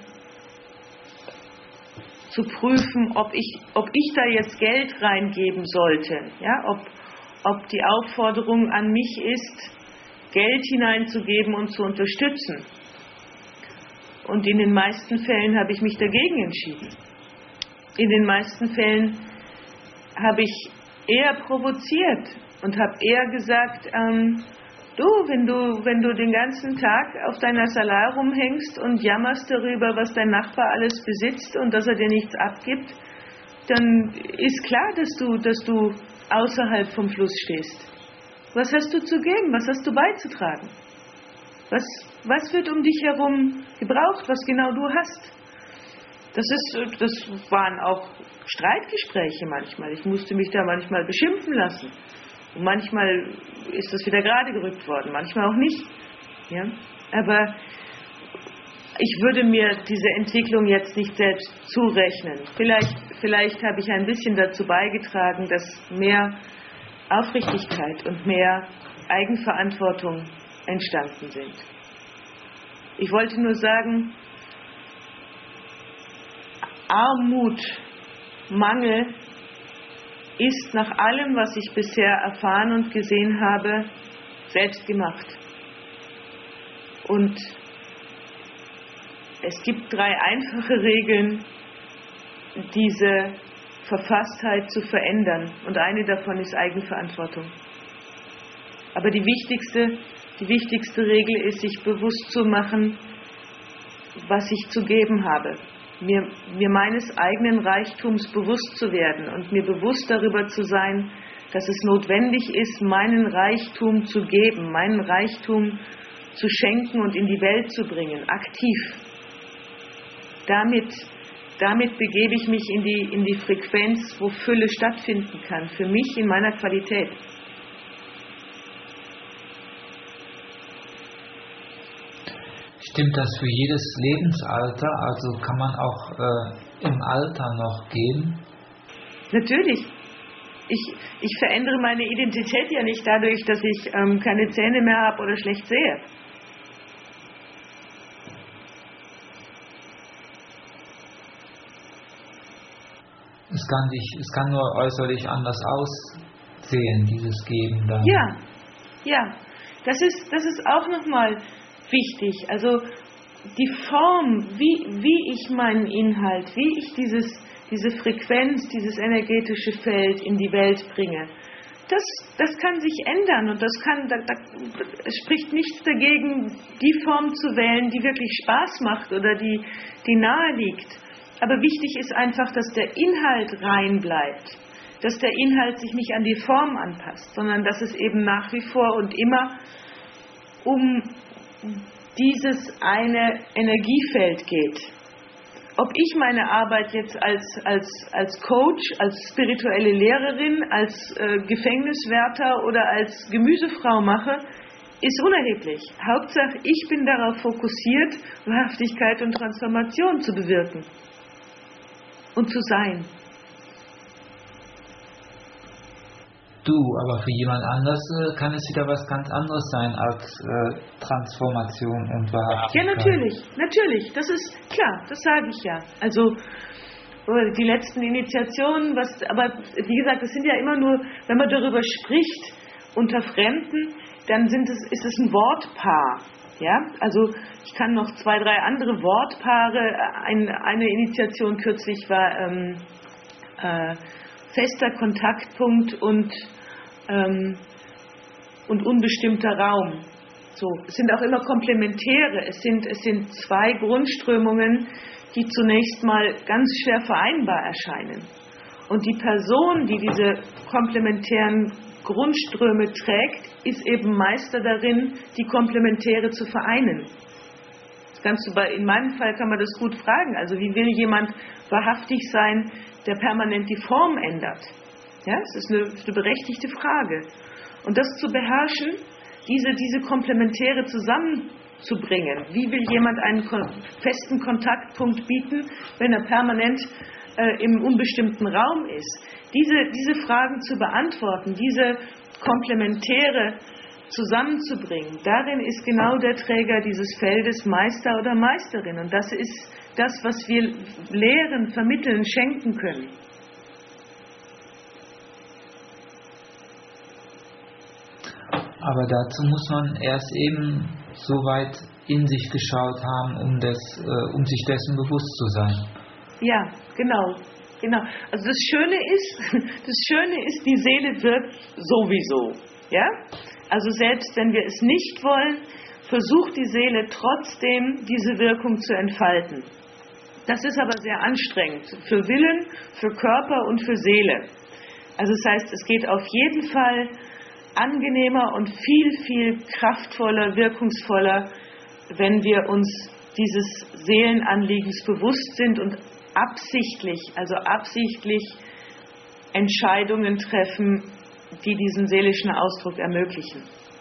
zu prüfen, ob ich, ob ich da jetzt Geld reingeben sollte, ja, ob, ob die Aufforderung an mich ist, Geld hineinzugeben und zu unterstützen. Und in den meisten Fällen habe ich mich dagegen entschieden. In den meisten Fällen habe ich eher provoziert und habe eher gesagt, ähm, du, wenn du, wenn du den ganzen Tag auf deiner Salar rumhängst und jammerst darüber, was dein Nachbar alles besitzt und dass er dir nichts abgibt, dann ist klar, dass du, dass du außerhalb vom Fluss stehst. Was hast du zu geben? Was hast du beizutragen? Was, was wird um dich herum gebraucht, was genau du hast? Das ist, das waren auch Streitgespräche manchmal. Ich musste mich da manchmal beschimpfen lassen. Und manchmal ist das wieder gerade gerückt worden, manchmal auch nicht. Ja? Aber ich würde mir diese Entwicklung jetzt nicht selbst zurechnen. Vielleicht, vielleicht habe ich ein bisschen dazu beigetragen, dass mehr Aufrichtigkeit und mehr Eigenverantwortung entstanden sind. Ich wollte nur sagen, Armut, Mangel ist nach allem, was ich bisher erfahren und gesehen habe, selbst gemacht. Und es gibt drei einfache Regeln, diese Verfasstheit zu verändern. Und eine davon ist Eigenverantwortung. Aber die wichtigste, die wichtigste Regel ist, sich bewusst zu machen, was ich zu geben habe. Mir, mir meines eigenen Reichtums bewusst zu werden und mir bewusst darüber zu sein, dass es notwendig ist, meinen Reichtum zu geben, meinen Reichtum zu schenken und in die Welt zu bringen, aktiv. Damit, damit begebe ich mich in die, in die Frequenz, wo Fülle stattfinden kann, für mich in meiner Qualität. Stimmt das für jedes Lebensalter? Also kann man auch äh, im Alter noch gehen? Natürlich. Ich, ich verändere meine Identität ja nicht dadurch, dass ich ähm, keine Zähne mehr habe oder schlecht sehe. Es kann, dich, es kann nur äußerlich anders aussehen, dieses Geben dann. Ja, ja. Das ist, das ist auch nochmal wichtig. Also die Form, wie, wie ich meinen Inhalt, wie ich dieses, diese Frequenz, dieses energetische Feld in die Welt bringe, das, das kann sich ändern und das kann, da, da, es spricht nichts dagegen, die Form zu wählen, die wirklich Spaß macht oder die, die nahe liegt. Aber wichtig ist einfach, dass der Inhalt rein bleibt, dass der Inhalt sich nicht an die Form anpasst, sondern dass es eben nach wie vor und immer um dieses eine Energiefeld geht. Ob ich meine Arbeit jetzt als, als, als Coach, als spirituelle Lehrerin, als äh, Gefängniswärter oder als Gemüsefrau mache, ist unerheblich. Hauptsache, ich bin darauf fokussiert, Wahrhaftigkeit und Transformation zu bewirken und zu sein. du, aber für jemand anders äh, kann es wieder was ganz anderes sein als äh, Transformation und Wahrhaftigkeit. Ja, natürlich, natürlich, das ist klar, das sage ich ja. Also die letzten Initiationen, was, aber wie gesagt, das sind ja immer nur, wenn man darüber spricht unter Fremden, dann sind es, ist es ein Wortpaar. Ja? Also ich kann noch zwei, drei andere Wortpaare, ein, eine Initiation kürzlich war ähm, äh, fester Kontaktpunkt und, ähm, und unbestimmter Raum. So, es sind auch immer Komplementäre, es sind, es sind zwei Grundströmungen, die zunächst mal ganz schwer vereinbar erscheinen. Und die Person, die diese komplementären Grundströme trägt, ist eben Meister darin, die Komplementäre zu vereinen. Das kannst du bei, in meinem Fall kann man das gut fragen. Also wie will jemand wahrhaftig sein, der permanent die Form ändert? Ja, das ist eine, das ist eine berechtigte Frage. Und das zu beherrschen, diese, diese Komplementäre zusammenzubringen. Wie will jemand einen festen Kontaktpunkt bieten, wenn er permanent äh, im unbestimmten Raum ist? Diese, diese Fragen zu beantworten, diese Komplementäre zusammenzubringen, darin ist genau der Träger dieses Feldes Meister oder Meisterin. Und das ist das, was wir lehren, vermitteln, schenken können. Aber dazu muss man erst eben so weit in sich geschaut haben, um, das, äh, um sich dessen bewusst zu sein. Ja, genau, genau. Also das Schöne ist, das Schöne ist, die Seele wirkt sowieso. Ja? Also selbst wenn wir es nicht wollen, versucht die Seele trotzdem, diese Wirkung zu entfalten. Das ist aber sehr anstrengend für Willen, für Körper und für Seele. Also das heißt, es geht auf jeden Fall angenehmer und viel, viel kraftvoller, wirkungsvoller, wenn wir uns dieses Seelenanliegens bewusst sind und absichtlich, also absichtlich Entscheidungen treffen, die diesen seelischen Ausdruck ermöglichen.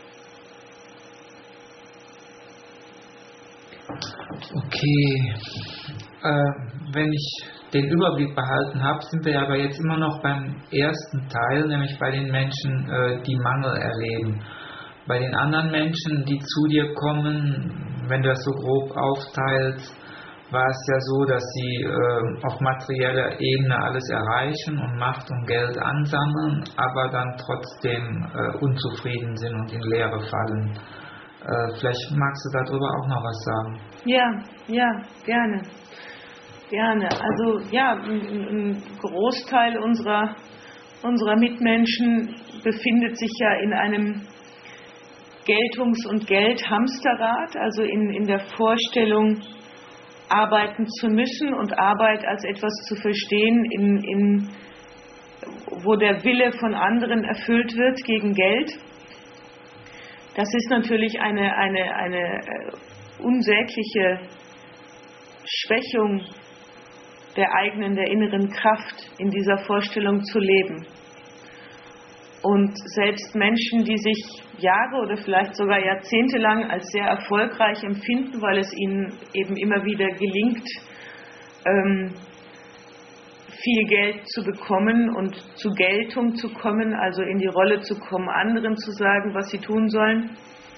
Okay, äh, wenn ich den Überblick behalten habe, sind wir aber jetzt immer noch beim ersten Teil, nämlich bei den Menschen, äh, die Mangel erleben. Bei den anderen Menschen, die zu dir kommen, wenn du das so grob aufteilst, war es ja so, dass sie äh, auf materieller Ebene alles erreichen und Macht und Geld ansammeln, aber dann trotzdem äh, unzufrieden sind und in Leere fallen. Äh, vielleicht magst du darüber auch noch was sagen. Ja, ja, gerne. Gerne. Also ja, ein, ein Großteil unserer, unserer Mitmenschen befindet sich ja in einem Geltungs- und Geldhamsterrad, also in, in der Vorstellung, arbeiten zu müssen und Arbeit als etwas zu verstehen, in, in, wo der Wille von anderen erfüllt wird gegen Geld. Das ist natürlich eine, eine, eine unsägliche Schwächung der eigenen, der inneren Kraft, in dieser Vorstellung zu leben. Und selbst Menschen, die sich Jahre oder vielleicht sogar Jahrzehnte lang als sehr erfolgreich empfinden, weil es ihnen eben immer wieder gelingt, ähm, viel Geld zu bekommen und zu Geltung zu kommen, also in die Rolle zu kommen, anderen zu sagen, was sie tun sollen,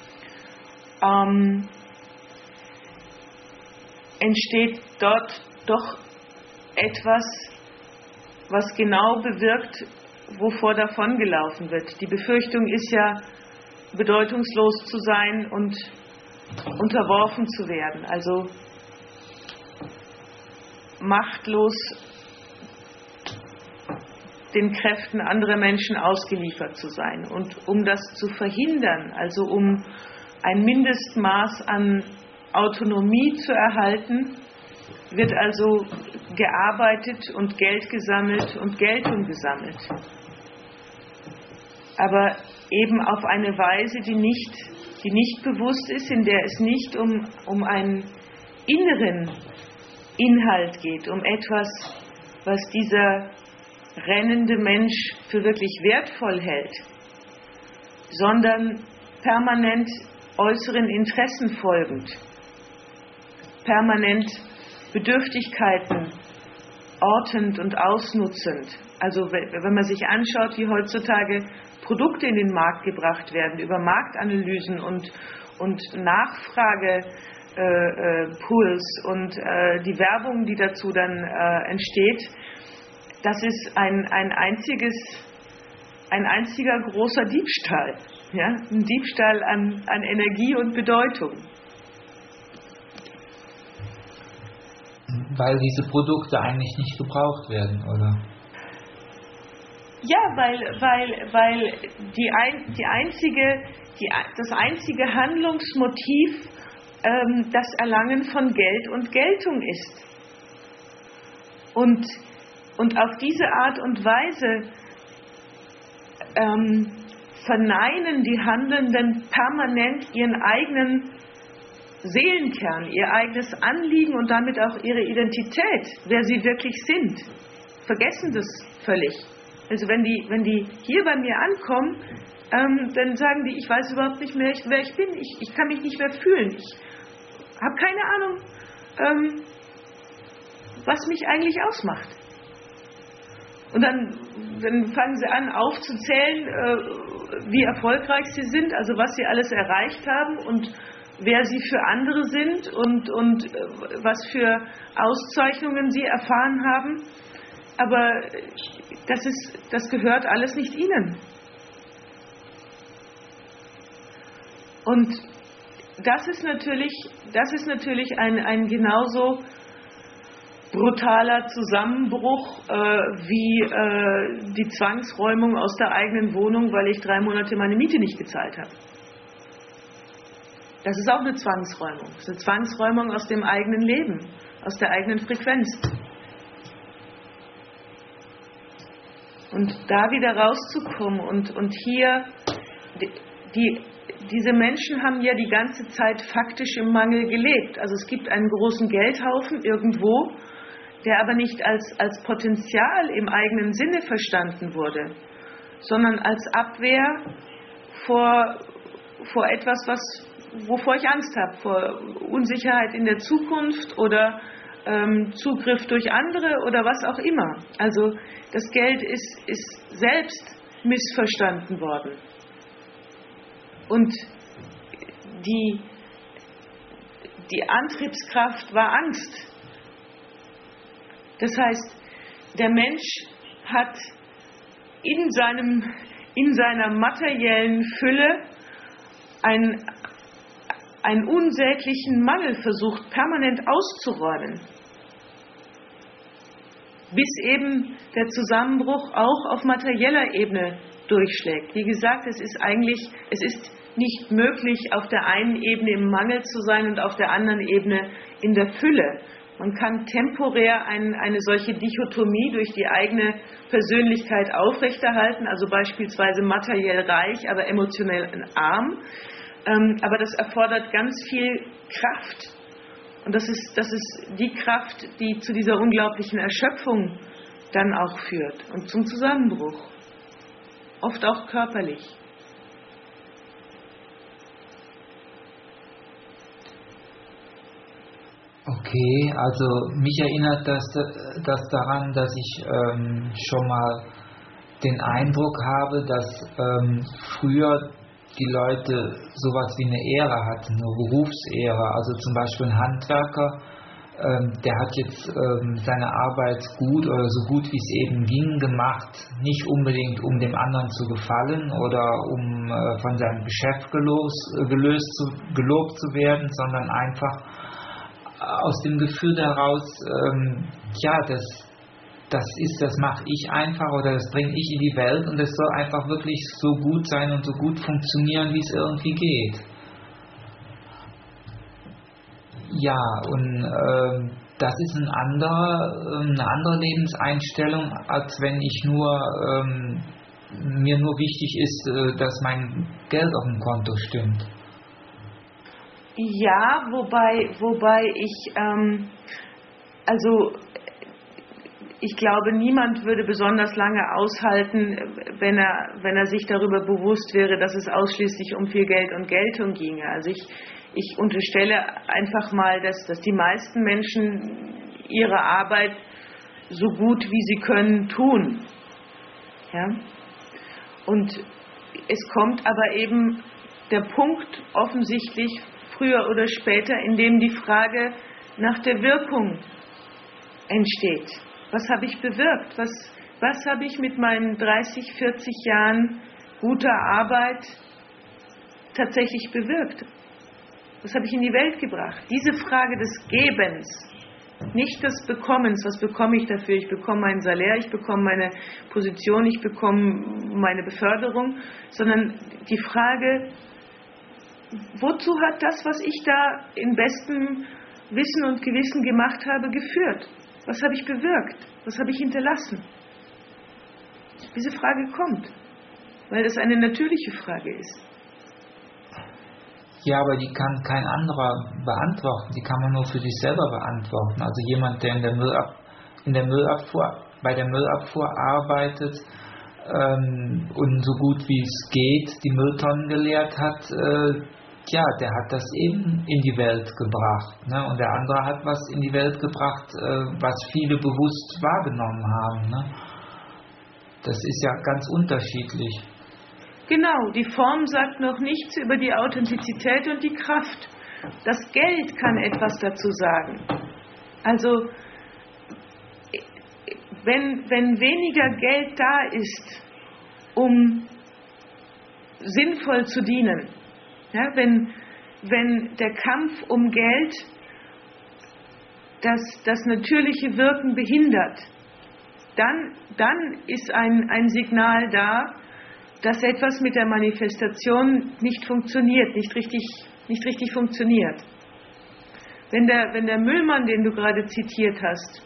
ähm, entsteht dort doch etwas, was genau bewirkt, wovor davongelaufen wird. Die Befürchtung ist ja, bedeutungslos zu sein und unterworfen zu werden, also machtlos den Kräften anderer Menschen ausgeliefert zu sein. Und um das zu verhindern, also um ein Mindestmaß an Autonomie zu erhalten, wird also gearbeitet und Geld gesammelt und Geltung gesammelt. Aber eben auf eine Weise, die nicht, die nicht bewusst ist, in der es nicht um, um einen inneren Inhalt geht, um etwas, was dieser rennende Mensch für wirklich wertvoll hält, sondern permanent äußeren Interessen folgend, permanent Bedürftigkeiten ortend und ausnutzend. Also wenn man sich anschaut, wie heutzutage Produkte in den Markt gebracht werden, über Marktanalysen und, und Nachfragepools äh, äh, und äh, die Werbung, die dazu dann äh, entsteht, das ist ein, ein, einziges, ein einziger großer Diebstahl. Ja? Ein Diebstahl an, an Energie und Bedeutung. Weil diese Produkte eigentlich nicht gebraucht werden, oder? Ja, weil, weil, weil die, ein, die einzige, die, das einzige Handlungsmotiv ähm, das Erlangen von Geld und Geltung ist. Und, und auf diese Art und Weise ähm, verneinen die Handelnden permanent ihren eigenen Seelenkern, ihr eigenes Anliegen und damit auch ihre Identität, wer sie wirklich sind. Vergessen das völlig. Also wenn die, wenn die hier bei mir ankommen, ähm, dann sagen die, ich weiß überhaupt nicht mehr, wer ich bin. Ich, ich kann mich nicht mehr fühlen. Ich habe keine Ahnung, ähm, was mich eigentlich ausmacht. Und dann, dann fangen sie an aufzuzählen, äh, wie erfolgreich sie sind, also was sie alles erreicht haben und wer sie für andere sind und, und äh, was für Auszeichnungen sie erfahren haben. Aber das ist, das gehört alles nicht ihnen. Und das ist natürlich, das ist natürlich ein, ein genauso brutaler Zusammenbruch äh, wie äh, die Zwangsräumung aus der eigenen Wohnung, weil ich drei Monate meine Miete nicht gezahlt habe. Das ist auch eine Zwangsräumung. Das ist eine Zwangsräumung aus dem eigenen Leben, aus der eigenen Frequenz. Und da wieder rauszukommen und, und hier, die, die, diese Menschen haben ja die ganze Zeit faktisch im Mangel gelebt. Also es gibt einen großen Geldhaufen irgendwo, der aber nicht als, als Potenzial im eigenen Sinne verstanden wurde, sondern als Abwehr vor, vor etwas, was, wovor ich Angst habe, vor Unsicherheit in der Zukunft oder ähm, Zugriff durch andere oder was auch immer. Also das Geld ist, ist selbst missverstanden worden. Und die, die Antriebskraft war Angst. Das heißt, der Mensch hat in, seinem, in seiner materiellen Fülle ein einen unsäglichen Mangel versucht, permanent auszuräumen, bis eben der Zusammenbruch auch auf materieller Ebene durchschlägt. Wie gesagt, es ist eigentlich, es ist nicht möglich, auf der einen Ebene im Mangel zu sein und auf der anderen Ebene in der Fülle. Man kann temporär ein, eine solche Dichotomie durch die eigene Persönlichkeit aufrechterhalten, also beispielsweise materiell reich, aber emotionell arm. Aber das erfordert ganz viel Kraft. Und das ist, das ist die Kraft, die zu dieser unglaublichen Erschöpfung dann auch führt und zum Zusammenbruch. Oft auch körperlich. Okay, also mich erinnert das, das daran, dass ich ähm, schon mal den Eindruck habe, dass ähm, früher die Leute sowas wie eine Ehre hatten, eine Berufsehre. Also zum Beispiel ein Handwerker, ähm, der hat jetzt ähm, seine Arbeit gut oder so gut wie es eben ging gemacht, nicht unbedingt um dem anderen zu gefallen oder um äh, von seinem Geschäft gelos, äh, gelöst zu, gelobt zu werden, sondern einfach aus dem Gefühl heraus, ähm, ja, das Das ist, das mache ich einfach oder das bringe ich in die Welt und es soll einfach wirklich so gut sein und so gut funktionieren, wie es irgendwie geht. Ja, und ähm, das ist ein anderer, eine andere Lebenseinstellung, als wenn ich nur, ähm, mir nur wichtig ist, äh, dass mein Geld auf dem Konto stimmt. Ja, wobei, wobei ich, ähm, also ich glaube, niemand würde besonders lange aushalten, wenn er, wenn er sich darüber bewusst wäre, dass es ausschließlich um viel Geld und Geltung ginge. Also ich, ich unterstelle einfach mal, dass, dass die meisten Menschen ihre Arbeit so gut wie sie können tun. Ja? Und es kommt aber eben der Punkt offensichtlich früher oder später, in dem die Frage nach der Wirkung entsteht. Was habe ich bewirkt? Was, was habe ich mit meinen dreißig, vierzig Jahren guter Arbeit tatsächlich bewirkt? Was habe ich in die Welt gebracht? Diese Frage des Gebens, nicht des Bekommens. Was bekomme ich dafür? Ich bekomme meinen Salär, ich bekomme meine Position, ich bekomme meine Beförderung, sondern die Frage, wozu hat das, was ich da in bestem Wissen und Gewissen gemacht habe, geführt? Was habe ich bewirkt? Was habe ich hinterlassen? Diese Frage kommt, weil das eine natürliche Frage ist. Ja, aber die kann kein anderer beantworten. Die kann man nur für sich selber beantworten. Also jemand, der in der Müllab in der Müllabfuhr, bei der Müllabfuhr arbeitet ähm, und so gut wie es geht die Mülltonnen geleert hat, äh, ja, der hat das eben in die Welt gebracht. Ne? Und der andere hat was in die Welt gebracht, äh, was viele bewusst wahrgenommen haben. Ne? Das ist ja ganz unterschiedlich. Genau, die Form sagt noch nichts über die Authentizität und die Kraft. Das Geld kann etwas dazu sagen. Also, wenn, wenn weniger Geld da ist, um sinnvoll zu dienen, ja, wenn, wenn der Kampf um Geld das, das natürliche Wirken behindert, dann, dann ist ein, ein Signal da, dass etwas mit der Manifestation nicht funktioniert, nicht richtig, nicht richtig funktioniert. Wenn der, wenn der Müllmann, den du gerade zitiert hast,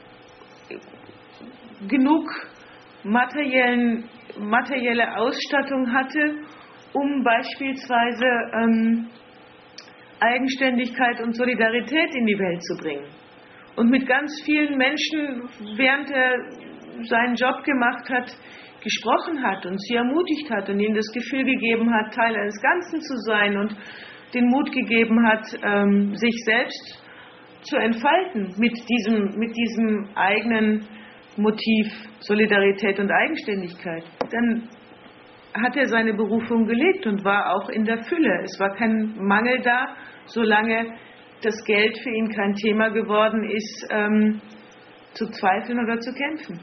genug materiellen, materielle Ausstattung hatte, um beispielsweise ähm, Eigenständigkeit und Solidarität in die Welt zu bringen. Und mit ganz vielen Menschen, während er seinen Job gemacht hat, gesprochen hat und sie ermutigt hat und ihnen das Gefühl gegeben hat, Teil eines Ganzen zu sein und den Mut gegeben hat, ähm, sich selbst zu entfalten mit diesem, mit diesem eigenen Motiv Solidarität und Eigenständigkeit. Dann hat er seine Berufung gelebt und war auch in der Fülle. Es war kein Mangel da, solange das Geld für ihn kein Thema geworden ist, ähm, zu zweifeln oder zu kämpfen.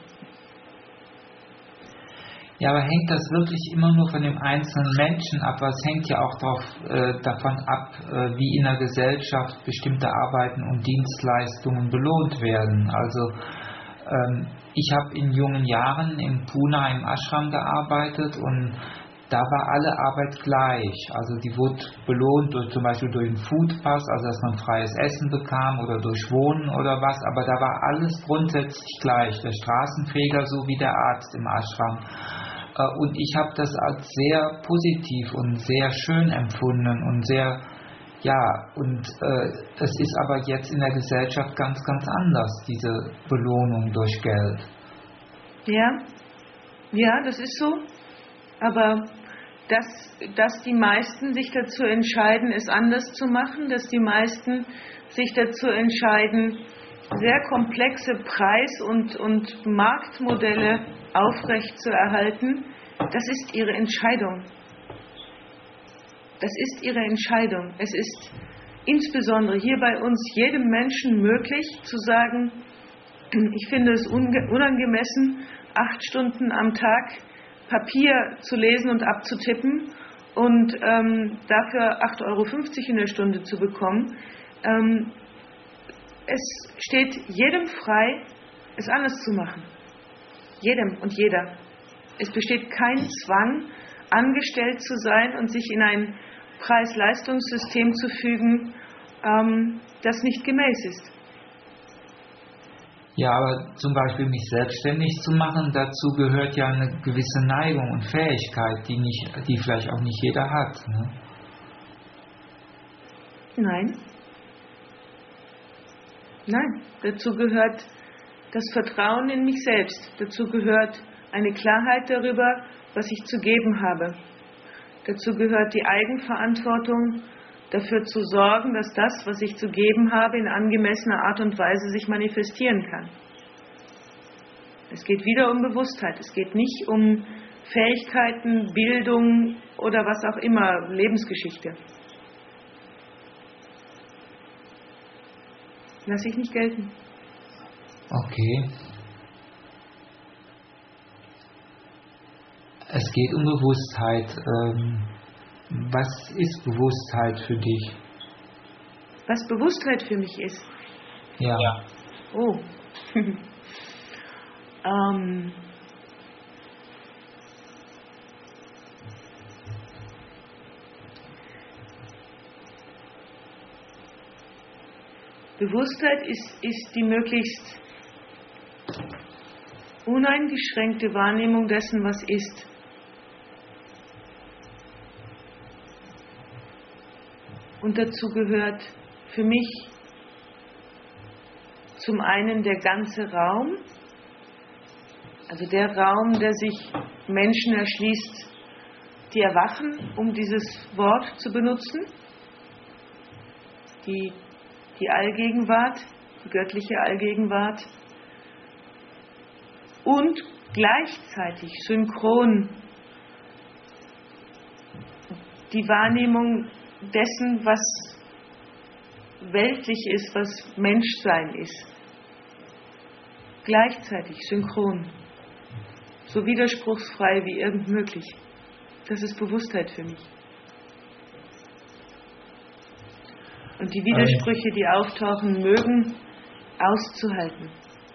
Ja, aber hängt das wirklich immer nur von dem einzelnen Menschen ab? Was hängt ja auch drauf, äh, davon ab, äh, wie in der Gesellschaft bestimmte Arbeiten und Dienstleistungen belohnt werden. Also ähm, ich habe in jungen Jahren in Pune im Ashram gearbeitet und da war alle Arbeit gleich. Also die wurde belohnt durch, zum Beispiel durch einen Foodpass, also dass man freies Essen bekam oder durch Wohnen oder was, aber da war alles grundsätzlich gleich. Der Straßenfeger sowie der Arzt im Ashram. Und ich habe das als sehr positiv und sehr schön empfunden und sehr, ja, und äh, es ist aber jetzt in der Gesellschaft ganz, ganz anders, diese Belohnung durch Geld. Ja, ja, das ist so. Aber dass, dass die meisten sich dazu entscheiden, es anders zu machen, dass die meisten sich dazu entscheiden, sehr komplexe Preis- und, und Marktmodelle aufrecht zu erhalten, das ist ihre Entscheidung. Das ist ihre Entscheidung. Es ist insbesondere hier bei uns jedem Menschen möglich zu sagen, ich finde es unangemessen, acht Stunden am Tag Papier zu lesen und abzutippen und ähm, dafür acht Euro fünfzig in der Stunde zu bekommen. Ähm, es steht jedem frei, es anders zu machen. Jedem und jeder. Es besteht kein Zwang, angestellt zu sein und sich in ein Preis-Leistungssystem zu fügen, ähm, das nicht gemäß ist. Ja, aber zum Beispiel mich selbstständig zu machen, dazu gehört ja eine gewisse Neigung und Fähigkeit, die, nicht, die vielleicht auch nicht jeder hat. Ne? Nein. Nein, dazu gehört das Vertrauen in mich selbst. Dazu gehört eine Klarheit darüber, was ich zu geben habe. Dazu gehört die Eigenverantwortung, dafür zu sorgen, dass das, was ich zu geben habe, in angemessener Art und Weise sich manifestieren kann. Es geht wieder um Bewusstheit. Es geht nicht um Fähigkeiten, Bildung oder was auch immer, Lebensgeschichte. Lass ich nicht gelten. Okay. Es geht um Bewusstheit. Ähm, was ist Bewusstheit für dich? Was Bewusstheit für mich ist? Ja. Ja. Oh. ähm. Bewusstheit ist, ist die möglichst uneingeschränkte Wahrnehmung dessen, was ist. Und dazu gehört für mich zum einen der ganze Raum, also der Raum, der sich Menschen erschließt, die erwachen, um dieses Wort zu benutzen, die, die Allgegenwart, die göttliche Allgegenwart, und gleichzeitig synchron die Wahrnehmung dessen, was weltlich ist, was Menschsein ist. Gleichzeitig synchron. So widerspruchsfrei wie irgend möglich. Das ist Bewusstheit für mich. Und die Widersprüche, die auftauchen mögen, auszuhalten.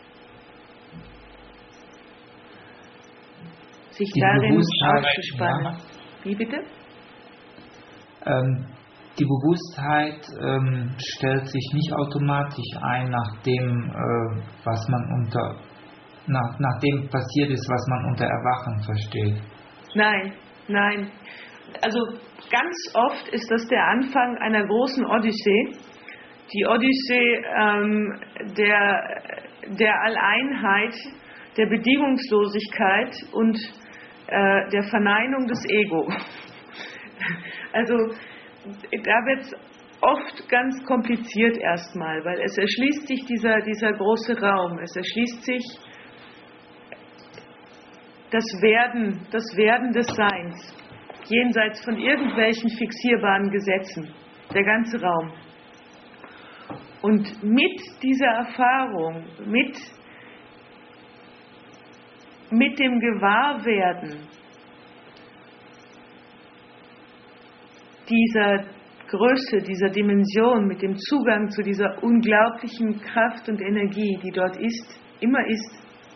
Sich Die darin Bewusstheit, auszuspannen. ja. Wie bitte? Ähm, die Bewusstheit ähm, stellt sich nicht automatisch ein, nachdem, äh, was man unter, nach, nachdem passiert ist, was man unter Erwachen versteht. Nein, nein. Also ganz oft ist das der Anfang einer großen Odyssee. Die Odyssee ähm, der, der Alleinheit, der Bedingungslosigkeit und äh, der Verneinung des Ego. Also da wird es oft ganz kompliziert erstmal, weil es erschließt sich dieser, dieser große Raum, es erschließt sich das Werden, das Werden des Seins, jenseits von irgendwelchen fixierbaren Gesetzen, der ganze Raum. Und mit dieser Erfahrung, mit, mit dem Gewahrwerden dieser Größe, dieser Dimension, mit dem Zugang zu dieser unglaublichen Kraft und Energie, die dort ist, immer ist,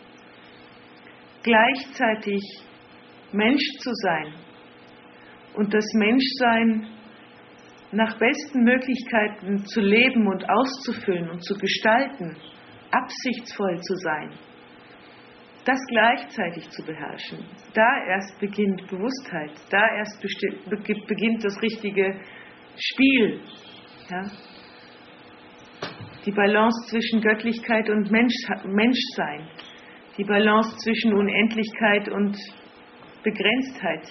gleichzeitig Mensch zu sein und das Menschsein nach besten Möglichkeiten zu leben und auszufüllen und zu gestalten, absichtsvoll zu sein, das gleichzeitig zu beherrschen, da erst beginnt Bewusstheit, da erst beginnt das richtige Spiel. Ja? Die Balance zwischen Göttlichkeit und Mensch, Menschsein, die Balance zwischen Unendlichkeit und Begrenztheit.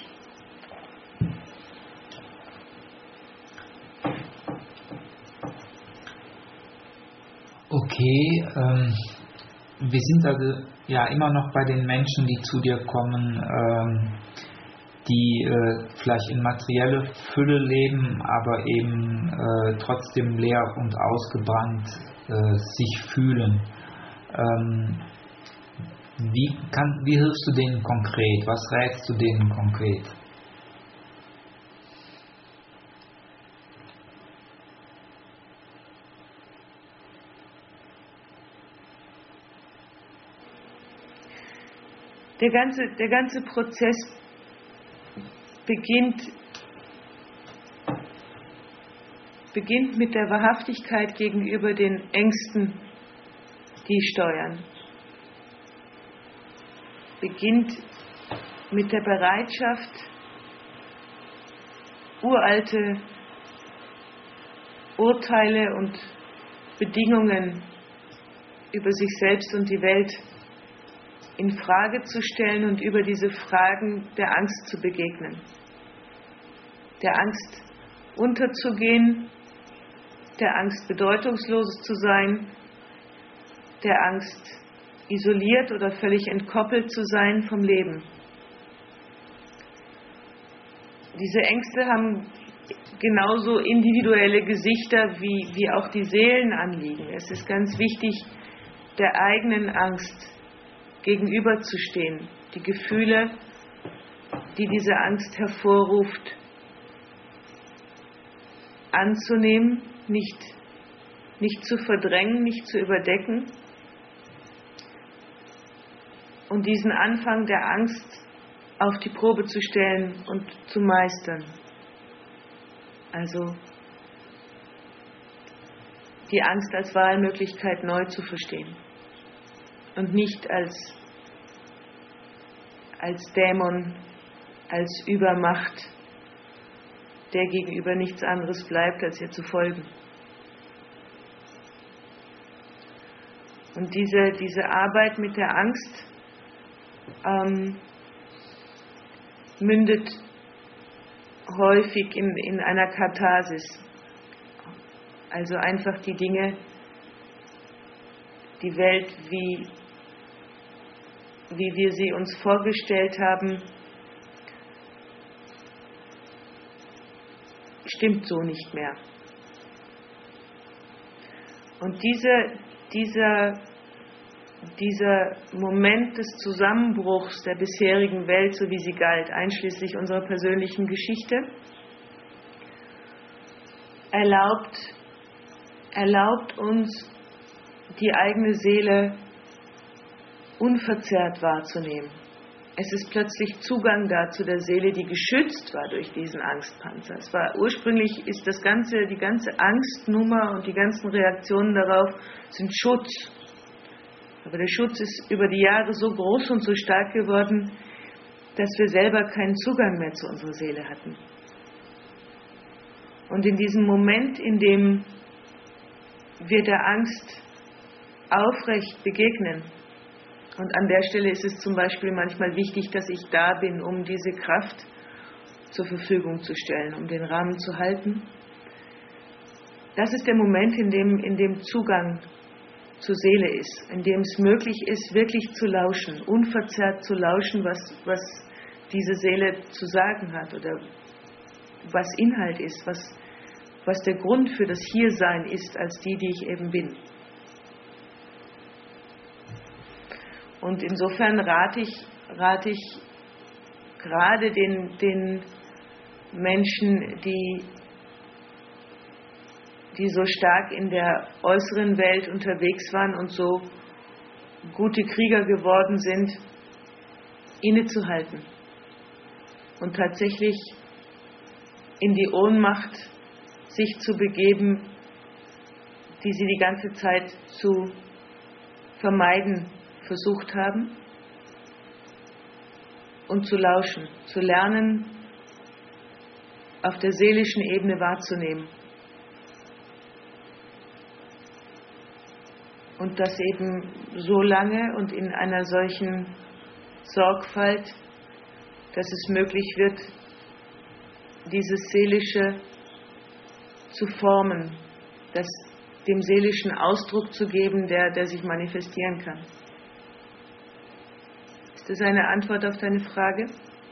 Okay, ähm, wir sind also ja immer noch bei den Menschen, die zu dir kommen, ähm, die äh, vielleicht in materielle Fülle leben, aber eben äh, trotzdem leer und ausgebrannt äh, sich fühlen. Ähm, wie, kann, wie hilfst du denen konkret? Was rätst du denen konkret? Der ganze, der ganze Prozess beginnt, beginnt mit der Wahrhaftigkeit gegenüber den Ängsten, die steuern. Beginnt mit der Bereitschaft, uralte Urteile und Bedingungen über sich selbst und die Welt in Frage zu stellen und über diese Fragen der Angst zu begegnen. Der Angst unterzugehen, der Angst bedeutungslos zu sein, der Angst isoliert oder völlig entkoppelt zu sein vom Leben. Diese Ängste haben genauso individuelle Gesichter wie, wie auch die Seelenanliegen. Es ist ganz wichtig, der eigenen Angst gegenüberzustehen, die Gefühle, die diese Angst hervorruft, anzunehmen, nicht, nicht zu verdrängen, nicht zu überdecken und diesen Anfang der Angst auf die Probe zu stellen und zu meistern. Also die Angst als Wahlmöglichkeit neu zu verstehen und nicht als, als Dämon, als Übermacht, der gegenüber nichts anderes bleibt, als ihr zu folgen. Und diese, diese Arbeit mit der Angst ähm, mündet häufig in, in einer Katharsis. Also einfach die Dinge, die Welt, wie, wie wir sie uns vorgestellt haben, stimmt so nicht mehr. Und diese, dieser, dieser Moment des Zusammenbruchs der bisherigen Welt, so wie sie galt, einschließlich unserer persönlichen Geschichte, erlaubt, erlaubt uns, die eigene Seele unverzerrt wahrzunehmen. Es ist plötzlich Zugang da zu der Seele, die geschützt war durch diesen Angstpanzer. Es war ursprünglich ist das ganze, die ganze Angstnummer und die ganzen Reaktionen darauf sind Schutz. Aber der Schutz ist über die Jahre so groß und so stark geworden, dass wir selber keinen Zugang mehr zu unserer Seele hatten. Und in diesem Moment, in dem wir der Angst aufrecht begegnen, und an der Stelle ist es zum Beispiel manchmal wichtig, dass ich da bin, um diese Kraft zur Verfügung zu stellen, um den Rahmen zu halten. Das ist der Moment, in dem, in dem Zugang zur Seele ist, in dem es möglich ist, wirklich zu lauschen, unverzerrt zu lauschen, was, was diese Seele zu sagen hat oder was Inhalt ist, was, was der Grund für das Hiersein ist, als die, die ich eben bin. Und insofern rate ich, rate ich gerade den, den Menschen, die, die so stark in der äußeren Welt unterwegs waren und so gute Krieger geworden sind, innezuhalten und tatsächlich in die Ohnmacht sich zu begeben, die sie die ganze Zeit zu vermeiden versucht haben, und zu lauschen, zu lernen, auf der seelischen Ebene wahrzunehmen. Und das eben so lange und in einer solchen Sorgfalt, dass es möglich wird, dieses Seelische zu formen, das dem Seelischen Ausdruck zu geben, der, der sich manifestieren kann. Ist das eine Antwort auf deine Frage?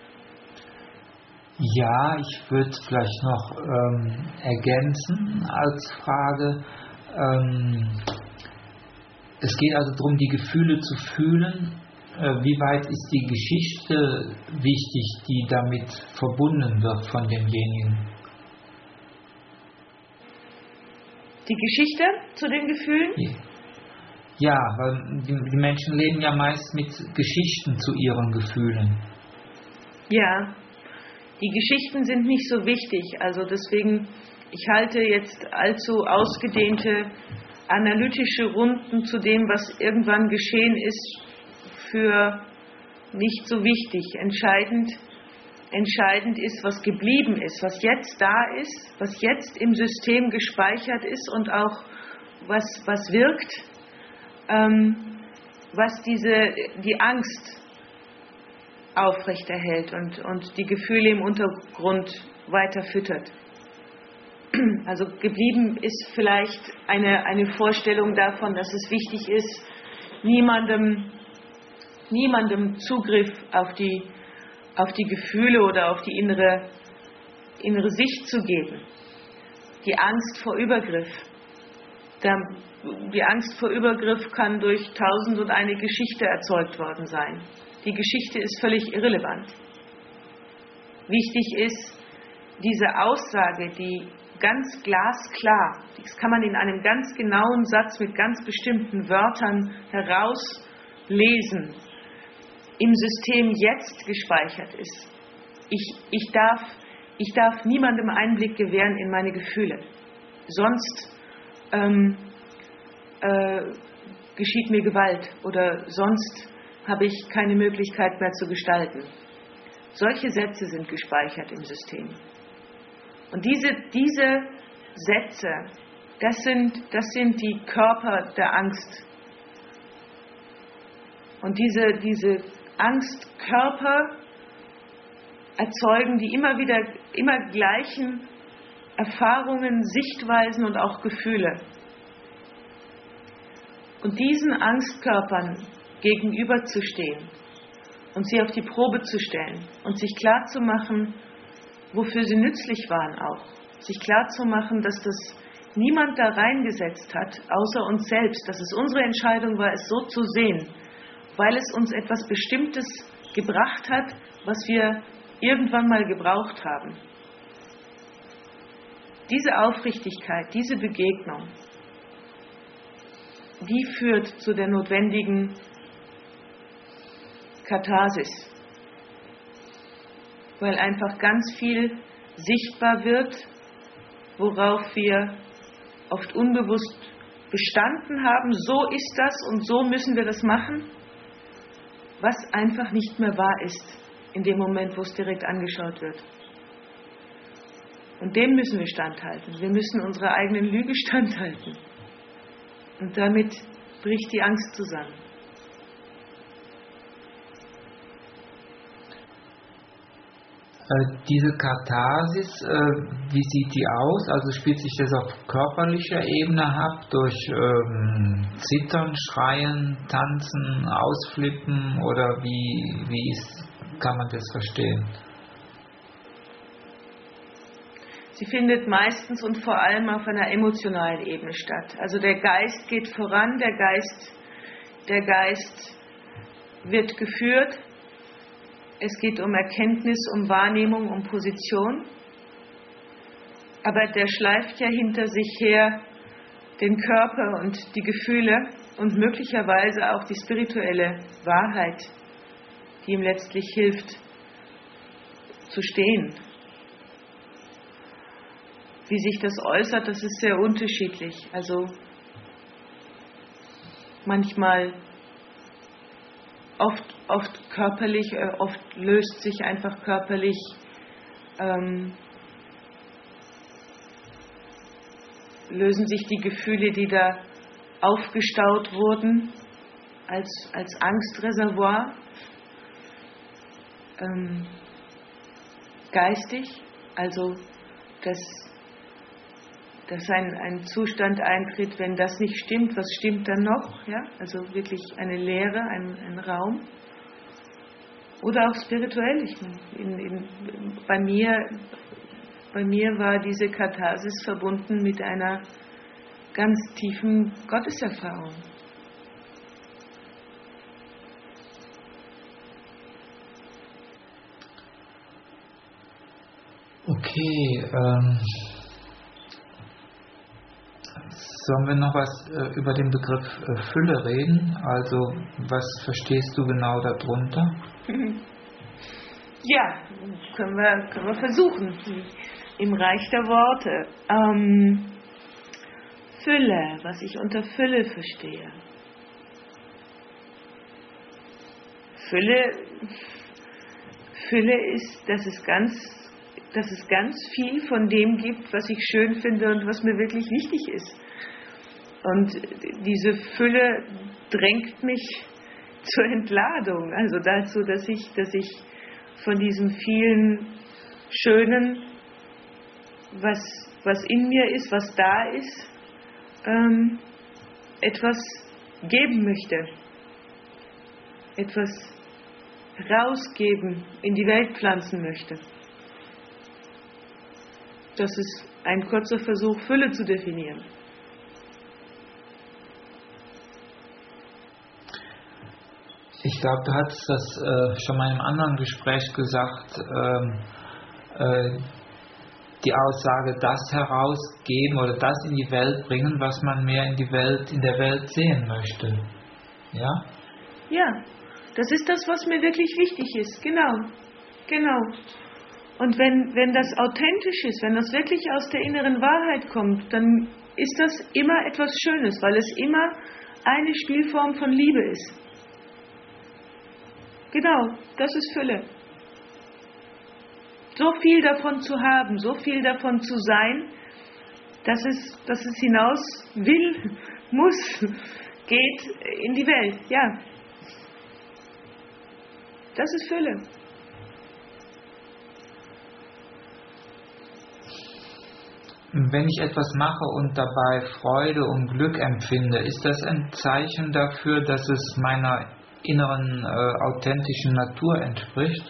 Ja, ich würde es vielleicht noch ähm, ergänzen als Frage. Ähm, es geht also darum, die Gefühle zu fühlen. Äh, wie weit ist die Geschichte wichtig, die damit verbunden wird von demjenigen? Die Geschichte zu den Gefühlen? Ja. Ja, weil die, die Menschen leben ja meist mit Geschichten zu ihren Gefühlen. Ja, die Geschichten sind nicht so wichtig. Also deswegen, ich halte jetzt allzu ausgedehnte analytische Runden zu dem, was irgendwann geschehen ist, für nicht so wichtig. Entscheidend, entscheidend ist, was geblieben ist, was jetzt da ist, was jetzt im System gespeichert ist und auch was, was wirkt. Ähm, was diese, die Angst aufrechterhält und, und die Gefühle im Untergrund weiter füttert. Also geblieben ist vielleicht eine, eine Vorstellung davon, dass es wichtig ist, niemandem, niemandem Zugriff auf die, auf die Gefühle oder auf die innere, innere Sicht zu geben. Die Angst vor Übergriff. Der, die Angst vor Übergriff kann durch tausend und eine Geschichte erzeugt worden sein. Die Geschichte ist völlig irrelevant. Wichtig ist diese Aussage, die ganz glasklar, das kann man in einem ganz genauen Satz mit ganz bestimmten Wörtern herauslesen, im System jetzt gespeichert ist. Ich, ich, darf, ich darf niemandem Einblick gewähren in meine Gefühle. Sonst ähm, äh, geschieht mir Gewalt oder sonst habe ich keine Möglichkeit mehr zu gestalten. Solche Sätze sind gespeichert im System. Und diese, diese Sätze, das sind, das sind die Körper der Angst. Und diese, diese Angstkörper erzeugen die immer wieder, immer gleichen Erfahrungen, Sichtweisen und auch Gefühle. Und diesen Angstkörpern gegenüberzustehen und sie auf die Probe zu stellen und sich klarzumachen, wofür sie nützlich waren auch. Sich klarzumachen, dass das niemand da reingesetzt hat, außer uns selbst, dass es unsere Entscheidung war, es so zu sehen, weil es uns etwas Bestimmtes gebracht hat, was wir irgendwann mal gebraucht haben. Diese Aufrichtigkeit, diese Begegnung, die führt zu der notwendigen Katharsis, weil einfach ganz viel sichtbar wird, worauf wir oft unbewusst bestanden haben, so ist das und so müssen wir das machen, was einfach nicht mehr wahr ist in dem Moment, wo es direkt angeschaut wird. Und dem müssen wir standhalten. Wir müssen unserer eigenen Lüge standhalten. Und damit bricht die Angst zusammen. Diese Katharsis, wie sieht die aus? Also spielt sich das auf körperlicher Ebene ab, durch ähm, Zittern, Schreien, Tanzen, Ausflippen oder wie, wie ist, kann man das verstehen? Sie findet meistens und vor allem auf einer emotionalen Ebene statt. Also der Geist geht voran, der Geist, der Geist wird geführt. Es geht um Erkenntnis, um Wahrnehmung, um Position. Aber der schleift ja hinter sich her den Körper und die Gefühle und möglicherweise auch die spirituelle Wahrheit, die ihm letztlich hilft, zu stehen. Wie sich das äußert, das ist sehr unterschiedlich. Also manchmal Oft, oft körperlich, oft löst sich einfach körperlich ähm, lösen sich die Gefühle, die da aufgestaut wurden, als, als Angstreservoir, ähm, geistig, also dass, dass ein, ein Zustand eintritt, wenn das nicht stimmt, was stimmt dann noch? Ja? Also wirklich eine Leere, ein, ein Raum. Oder auch spirituell. Ich meine, in, in, bei, mir, bei mir war diese Katharsis verbunden mit einer ganz tiefen Gotteserfahrung. Okay, ähm, sollen wir noch was äh, über den Begriff äh, Fülle reden? Also, was verstehst du genau darunter? Ja, können wir, können wir versuchen. Im Reich der Worte. Ähm, Fülle, was ich unter Fülle verstehe. Fülle, Fülle ist, dass es ganz dass es ganz viel von dem gibt, was ich schön finde und was mir wirklich wichtig ist. Und diese Fülle drängt mich zur Entladung, also dazu, dass ich, dass ich von diesem vielen Schönen, was, was in mir ist, was da ist, ähm, etwas geben möchte. etwas rausgeben, in die Welt pflanzen möchte. Das ist ein kurzer Versuch, Fülle zu definieren. Ich glaube, du hattest das äh, schon mal in einem anderen Gespräch gesagt, ähm, äh, die Aussage, das herausgeben oder das in die Welt bringen, was man mehr in die Welt, in der Welt sehen möchte. Ja? Ja, das ist das, was mir wirklich wichtig ist. Genau, genau. Und wenn, wenn das authentisch ist, wenn das wirklich aus der inneren Wahrheit kommt, dann ist das immer etwas Schönes, weil es immer eine Spielform von Liebe ist. Genau, das ist Fülle. So viel davon zu haben, so viel davon zu sein, dass es, dass es hinaus will, muss, geht in die Welt. Ja, das ist Fülle. Wenn ich etwas mache und dabei Freude und Glück empfinde, ist das ein Zeichen dafür, dass es meiner inneren, äh, authentischen Natur entspricht?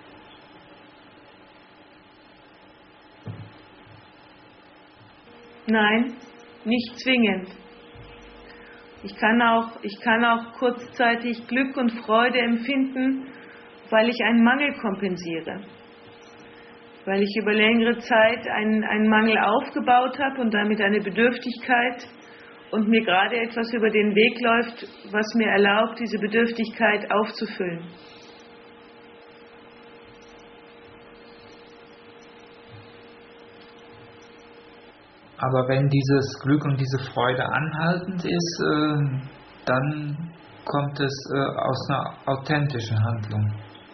Nein, nicht zwingend. Ich kann auch, ich kann auch kurzzeitig Glück und Freude empfinden, weil ich einen Mangel kompensiere. Weil ich über längere Zeit einen, einen Mangel aufgebaut habe und damit eine Bedürftigkeit und mir gerade etwas über den Weg läuft, was mir erlaubt, diese Bedürftigkeit aufzufüllen. Aber wenn dieses Glück und diese Freude anhaltend ist, äh, dann kommt es äh, aus einer authentischen Handlung.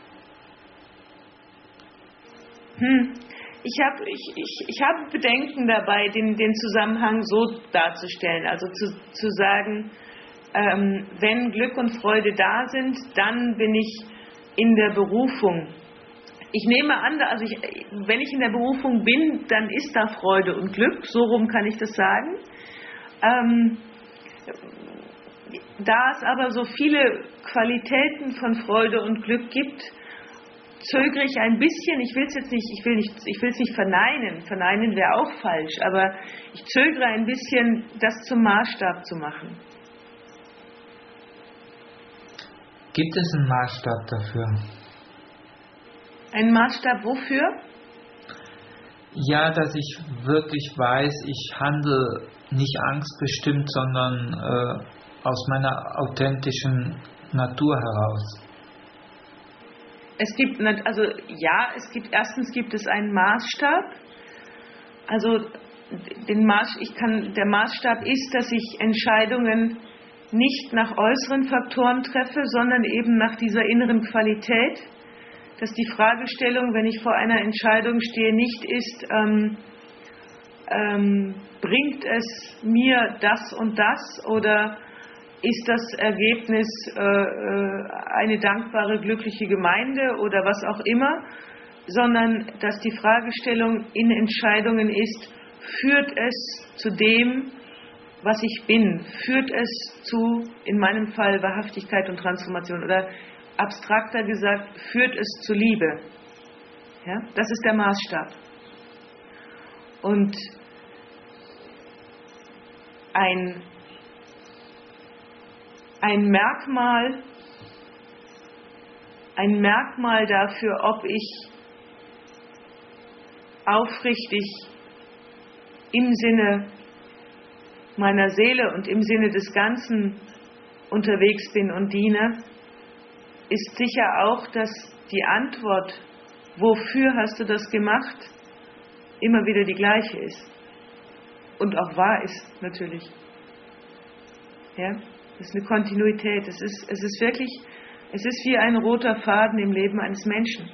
Hm. Ich habe ich, ich, ich hab Bedenken dabei, den, den Zusammenhang so darzustellen. Also zu, zu sagen, ähm, wenn Glück und Freude da sind, dann bin ich in der Berufung. Ich nehme an, also ich, wenn ich in der Berufung bin, dann ist da Freude und Glück, so rum kann ich das sagen. Ähm, da es aber so viele Qualitäten von Freude und Glück gibt, zögere ich ein bisschen, ich will es jetzt nicht, ich will nicht, ich will es nicht verneinen, verneinen wäre auch falsch, aber ich zögere ein bisschen, das zum Maßstab zu machen. Gibt es einen Maßstab dafür? Ein Maßstab wofür? Ja, dass ich wirklich weiß, ich handle nicht angstbestimmt, sondern äh, aus meiner authentischen Natur heraus. Es gibt, also ja, es gibt, erstens gibt es einen Maßstab. Also den Maß, ich kann, der Maßstab ist, dass ich Entscheidungen nicht nach äußeren Faktoren treffe, sondern eben nach dieser inneren Qualität. Dass die Fragestellung, wenn ich vor einer Entscheidung stehe, nicht ist, ähm, ähm, bringt es mir das und das oder ist das Ergebnis äh, eine dankbare, glückliche Gemeinde oder was auch immer, sondern dass die Fragestellung in Entscheidungen ist, führt es zu dem, was ich bin, führt es zu, in meinem Fall, Wahrhaftigkeit und Transformation oder abstrakter gesagt, führt es zu Liebe. Ja, das ist der Maßstab. Und ein, ein Merkmal, ein Merkmal dafür, ob ich aufrichtig im Sinne meiner Seele und im Sinne des Ganzen unterwegs bin und diene, ist sicher auch, dass die Antwort, wofür hast du das gemacht, immer wieder die gleiche ist. Und auch wahr ist, natürlich. Ja, das ist eine Kontinuität. Es ist, es ist wirklich, es ist wie ein roter Faden im Leben eines Menschen.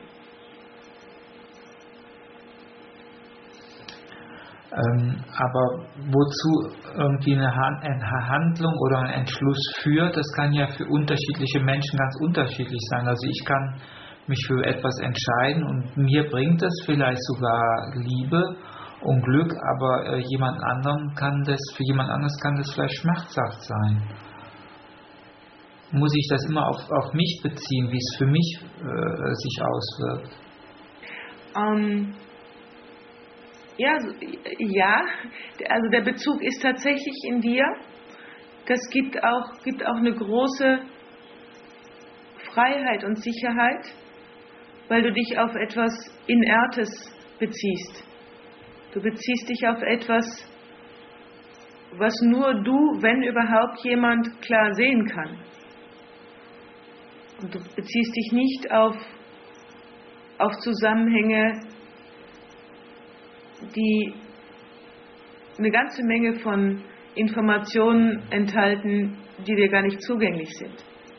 Ähm, aber wozu irgendwie eine, Han- eine Handlung oder ein Entschluss führt, das kann ja für unterschiedliche Menschen ganz unterschiedlich sein. Also ich kann mich für etwas entscheiden und mir bringt es vielleicht sogar Liebe und Glück, aber äh, jemand anderem kann das, für jemand anderes kann das vielleicht schmerzhaft sein. muss ich das immer auf, auf mich beziehen, wie es für mich äh, sich auswirkt? Ähm, ja, ja, also der Bezug ist tatsächlich in dir. Das gibt auch, gibt auch eine große Freiheit und Sicherheit, weil du dich auf etwas Inertes beziehst. Du beziehst dich auf etwas, was nur du, wenn überhaupt jemand, klar sehen kann. Und du beziehst dich nicht auf, auf Zusammenhänge, die eine ganze Menge von Informationen enthalten, die dir gar nicht zugänglich sind.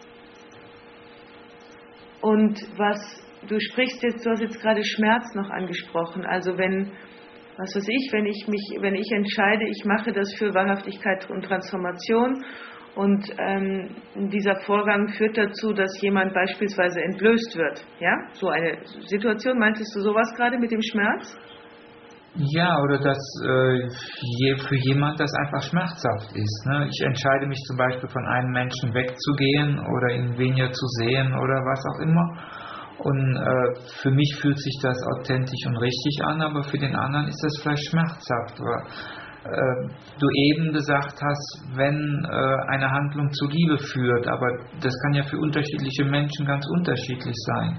Und was du sprichst jetzt, du hast jetzt gerade Schmerz noch angesprochen. Also wenn, was weiß ich, wenn ich mich, wenn ich entscheide, ich mache das für Wahrhaftigkeit und Transformation und ähm, dieser Vorgang führt dazu, dass jemand beispielsweise entblößt wird. Ja, so eine Situation. Meintest du sowas gerade mit dem Schmerz? Ja, oder dass äh, je, für jemand das einfach schmerzhaft ist. Ne? Ich entscheide mich zum Beispiel von einem Menschen wegzugehen oder ihn weniger zu sehen oder was auch immer. Und äh, für mich fühlt sich das authentisch und richtig an, aber für den anderen ist das vielleicht schmerzhaft. Weil, äh, du eben gesagt hast, wenn äh, eine Handlung zur Liebe führt, aber das kann ja für unterschiedliche Menschen ganz unterschiedlich sein.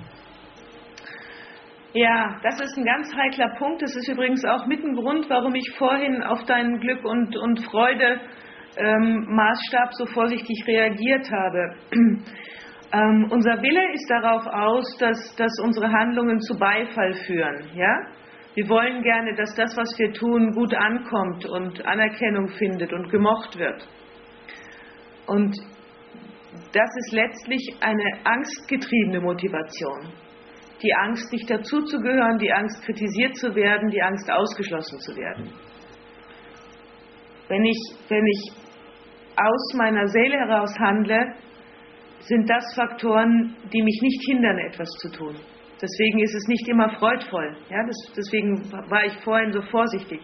Ja, das ist ein ganz heikler Punkt. Das ist übrigens auch mit ein Grund, warum ich vorhin auf deinen Glück- und, und Freude-Maßstab so vorsichtig reagiert habe. ähm, unser Wille ist darauf aus, dass, dass unsere Handlungen zu Beifall führen. Ja? Wir wollen gerne, dass das, was wir tun, gut ankommt und Anerkennung findet und gemocht wird. Und das ist letztlich eine angstgetriebene Motivation. Die Angst, nicht dazuzugehören, die Angst, kritisiert zu werden, die Angst, ausgeschlossen zu werden. Wenn ich, wenn ich aus meiner Seele heraus handle, sind das Faktoren, die mich nicht hindern, etwas zu tun. Deswegen ist es nicht immer freudvoll. Ja, das, deswegen war ich vorhin so vorsichtig.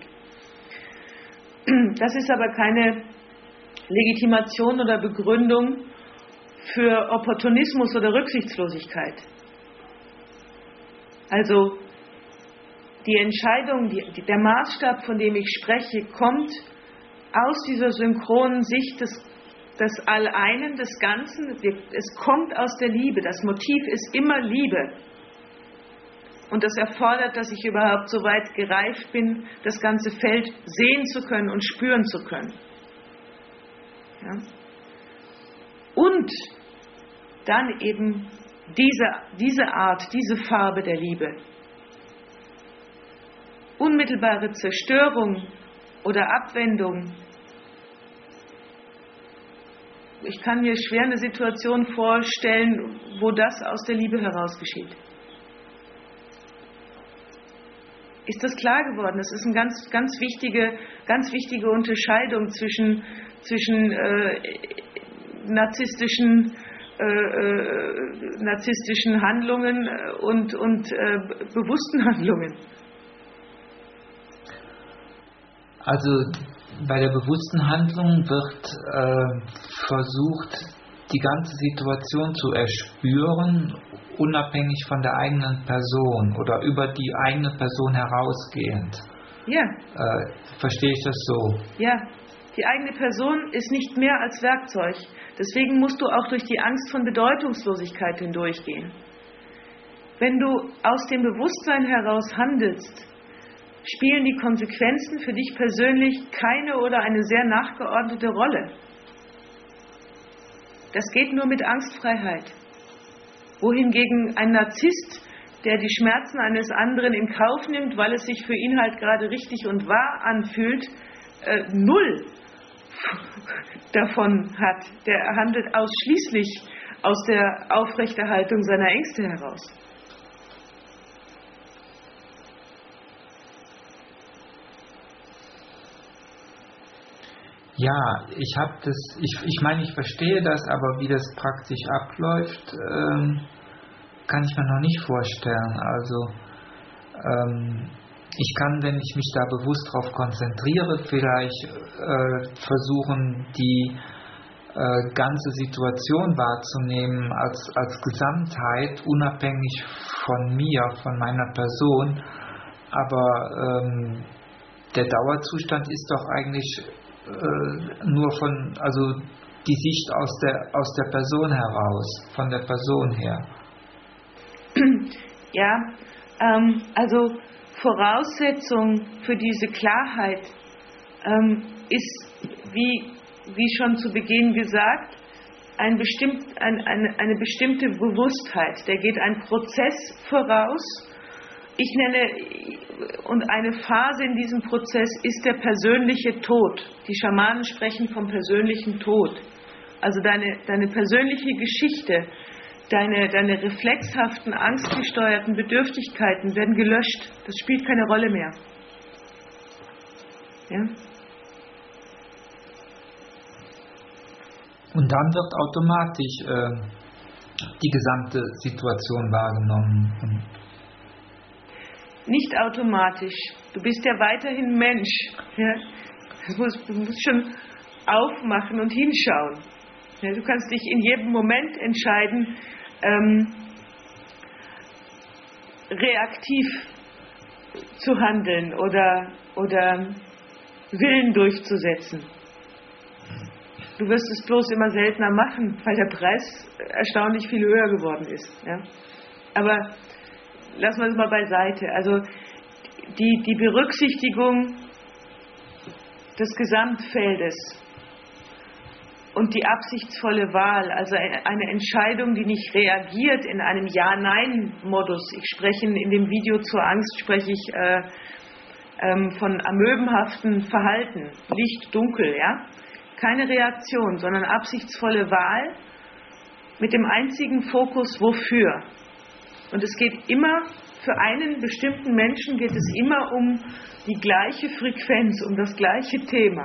Das ist aber keine Legitimation oder Begründung für Opportunismus oder Rücksichtslosigkeit. Also die Entscheidung, die, der Maßstab, von dem ich spreche, kommt aus dieser synchronen Sicht des, des Alleinen, des Ganzen. Es kommt aus der Liebe. Das Motiv ist immer Liebe. Und das erfordert, dass ich überhaupt so weit gereift bin, das ganze Feld sehen zu können und spüren zu können. Ja? Und dann eben Diese, diese Art, diese Farbe der Liebe. Unmittelbare Zerstörung oder Abwendung. Ich kann mir schwer eine Situation vorstellen, wo das aus der Liebe heraus geschieht. Ist das klar geworden? Das ist eine ganz, ganz wichtige, ganz wichtige Unterscheidung zwischen, zwischen äh, narzisstischen Äh, äh, narzisstischen Handlungen und, und äh, bewussten Handlungen. Also bei der bewussten Handlung wird äh, versucht, die ganze Situation zu erspüren, unabhängig von der eigenen Person oder über die eigene Person herausgehend. Ja. Äh, verstehe ich das so? Ja. Die eigene Person ist nicht mehr als Werkzeug. Deswegen musst du auch durch die Angst von Bedeutungslosigkeit hindurchgehen. Wenn du aus dem Bewusstsein heraus handelst, spielen die Konsequenzen für dich persönlich keine oder eine sehr nachgeordnete Rolle. Das geht nur mit Angstfreiheit. Wohingegen ein Narzisst, der die Schmerzen eines anderen in Kauf nimmt, weil es sich für ihn halt gerade richtig und wahr anfühlt, äh, null davon hat. Der handelt ausschließlich aus der Aufrechterhaltung seiner Ängste heraus. Ja, ich habe das, ich, ich meine, ich verstehe das, aber wie das praktisch abläuft, ähm, kann ich mir noch nicht vorstellen. Also ähm, ich kann, wenn ich mich da bewusst darauf konzentriere, vielleicht äh, versuchen, die, äh, ganze Situation wahrzunehmen als, als Gesamtheit, unabhängig von mir, von meiner Person. Aber ähm, der Dauerzustand ist doch eigentlich äh, nur von, also die Sicht aus der, aus der Person heraus, von der Person her. Ja, ähm, also Voraussetzung für diese Klarheit ähm, ist, wie, wie schon zu Beginn gesagt, ein bestimmt, ein, eine, eine bestimmte Bewusstheit. Der geht ein Prozess voraus. Ich nenne, und eine Phase in diesem Prozess ist der persönliche Tod. Die Schamanen sprechen vom persönlichen Tod. Also deine, deine persönliche Geschichte, deine, deine reflexhaften, angstgesteuerten Bedürftigkeiten werden gelöscht. Das spielt keine Rolle mehr. Ja? Und dann wird automatisch äh, die gesamte Situation wahrgenommen. Nicht automatisch. Du bist ja weiterhin Mensch. Ja? Du, musst, du musst schon aufmachen und hinschauen. Ja? Du kannst dich in jedem Moment entscheiden, ähm, reaktiv zu handeln oder, oder Willen durchzusetzen. Du wirst es bloß immer seltener machen, weil der Preis erstaunlich viel höher geworden ist. Ja? Aber lassen wir es mal beiseite. Also die, die Berücksichtigung des Gesamtfeldes und die absichtsvolle Wahl, also eine Entscheidung, die nicht reagiert in einem Ja-Nein-Modus. Ich spreche in dem Video zur Angst, spreche ich äh, ähm, von amöbenhaften Verhalten, Licht, Dunkel, ja. Keine Reaktion, sondern absichtsvolle Wahl mit dem einzigen Fokus, wofür. Und es geht immer, für einen bestimmten Menschen geht es immer um die gleiche Frequenz, um das gleiche Thema.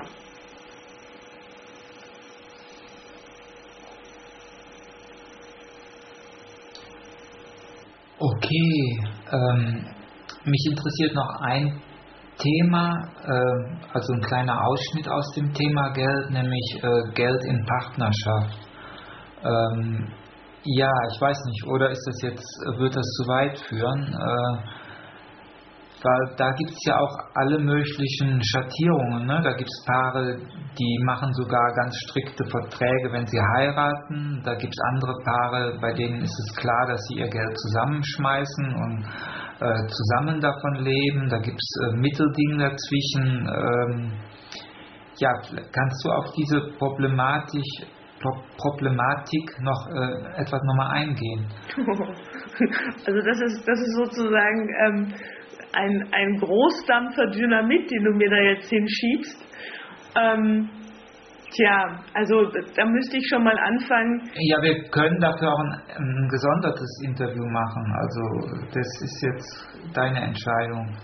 Okay, ähm, mich interessiert noch ein Thema, äh, also ein kleiner Ausschnitt aus dem Thema Geld, nämlich äh, Geld in Partnerschaft. Ähm, ja, ich weiß nicht, oder ist das jetzt, wird das zu weit führen? Äh, weil da gibt es ja auch alle möglichen Schattierungen, ne? Da gibt es Paare, die machen sogar ganz strikte Verträge, wenn sie heiraten. Da gibt es andere Paare, bei denen ist es klar, dass sie ihr Geld zusammenschmeißen und äh, zusammen davon leben. Da gibt es äh, Mittelding dazwischen. Ähm, ja, kannst du auf diese Problematik, Pro- Problematik noch äh, etwas nochmal eingehen? Also das ist, das ist sozusagen ähm, ein, ein Großdampfer Dynamit, den du mir da jetzt hinschiebst. Ähm, tja, also da müsste ich schon mal anfangen. Ja, wir können dafür auch ein, ein gesondertes Interview machen. Also das ist jetzt deine Entscheidung.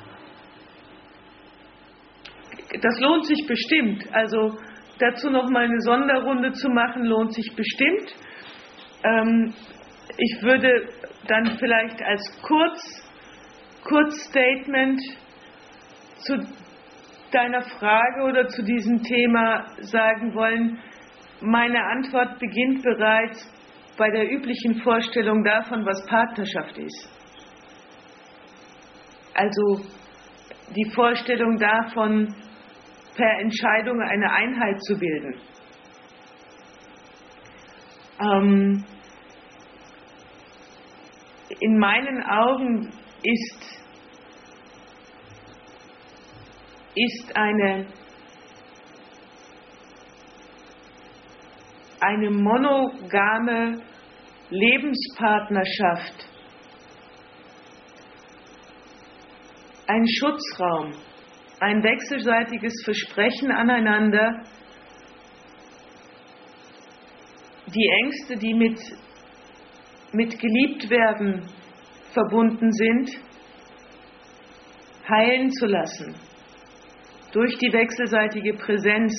Das lohnt sich bestimmt. Also dazu noch mal eine Sonderrunde zu machen, lohnt sich bestimmt. Ähm, ich würde dann vielleicht als Kurz Kurzstatement zu deiner Frage oder zu diesem Thema sagen wollen, meine Antwort beginnt bereits bei der üblichen Vorstellung davon, was Partnerschaft ist. Also die Vorstellung davon, per Entscheidung eine Einheit zu bilden. Ähm, in meinen Augen ist ist eine, eine monogame Lebenspartnerschaft ein Schutzraum, ein wechselseitiges Versprechen aneinander, die Ängste, die mit, mit Geliebtwerden verbunden sind, heilen zu lassen. Durch die wechselseitige Präsenz,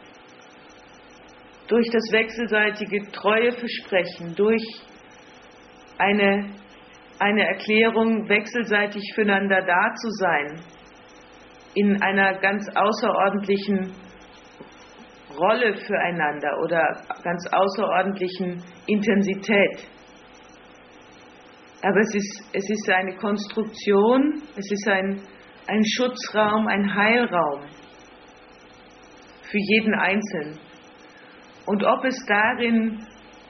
durch das wechselseitige Treueversprechen, durch eine, eine Erklärung, wechselseitig füreinander da zu sein, in einer ganz außerordentlichen Rolle füreinander oder ganz außerordentlichen Intensität. Aber es ist, es ist eine Konstruktion, es ist ein, ein Schutzraum, ein Heilraum für jeden Einzelnen. Und ob es darin,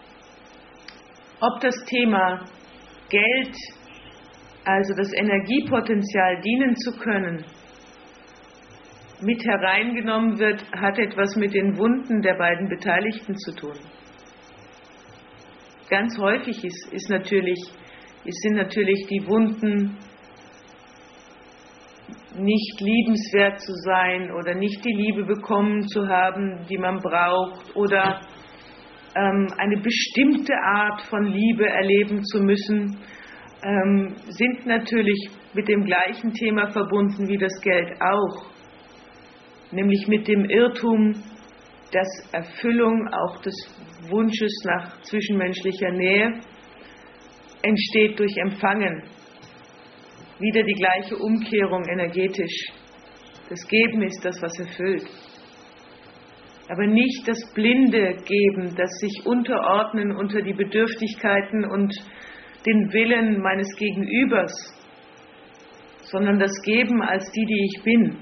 ob das Thema Geld, also das Energiepotenzial dienen zu können, mit hereingenommen wird, hat etwas mit den Wunden der beiden Beteiligten zu tun. Ganz häufig ist, ist natürlich, es sind natürlich die Wunden, nicht liebenswert zu sein oder nicht die Liebe bekommen zu haben, die man braucht, oder ähm, eine bestimmte Art von Liebe erleben zu müssen, ähm, sind natürlich mit dem gleichen Thema verbunden wie das Geld auch, nämlich mit dem Irrtum, dass Erfüllung auch des Wunsches nach zwischenmenschlicher Nähe entsteht durch Empfangen. Wieder die gleiche Umkehrung energetisch. Das Geben ist das, was erfüllt. Aber nicht das blinde Geben, das sich unterordnen unter die Bedürftigkeiten und den Willen meines Gegenübers, sondern das Geben als die, die ich bin.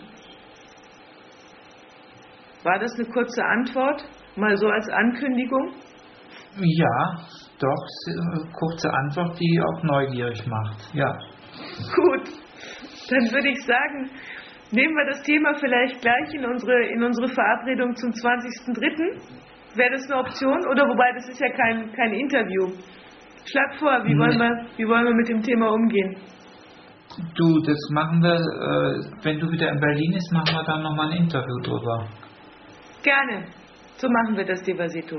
War das eine kurze Antwort? Mal so als Ankündigung? Ja, doch, eine kurze Antwort, die auch neugierig macht. Ja. Gut, dann würde ich sagen, nehmen wir das Thema vielleicht gleich in unsere, in unsere Verabredung zum zwanzigsten dritten Wäre das eine Option? Oder wobei, das ist ja kein, kein Interview. Schlag vor, wie, nee. wollen wir, wie wollen wir mit dem Thema umgehen? Du, das machen wir, äh, wenn du wieder in Berlin bist, machen wir dann nochmal ein Interview drüber. Gerne. So machen wir das, Devasito.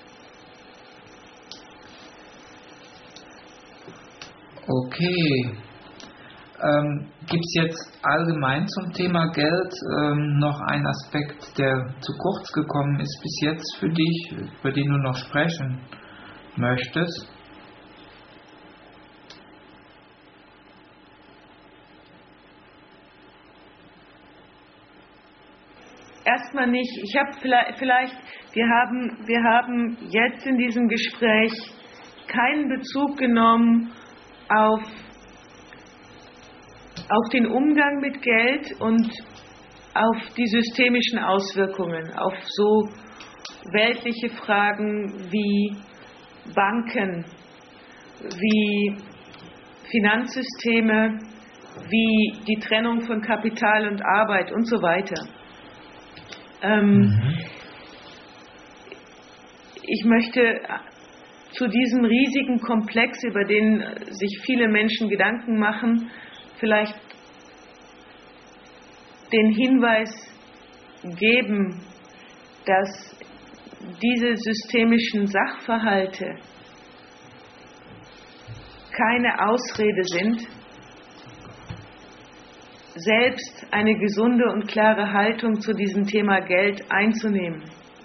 Okay. Ähm, Gibt es jetzt allgemein zum Thema Geld ähm, noch einen Aspekt, der zu kurz gekommen ist bis jetzt für dich, über den du noch sprechen möchtest? Erstmal nicht. Ich habe vielleicht, vielleicht wir haben, wir haben jetzt in diesem Gespräch keinen Bezug genommen auf, auf den Umgang mit Geld und auf die systemischen Auswirkungen, auf so weltliche Fragen wie Banken, wie Finanzsysteme, wie die Trennung von Kapital und Arbeit und so weiter. Ähm, mhm. Ich möchte zu diesem riesigen Komplex, über den sich viele Menschen Gedanken machen, vielleicht den Hinweis geben, dass diese systemischen Sachverhalte keine Ausrede sind, selbst eine gesunde und klare Haltung zu diesem Thema Geld einzunehmen.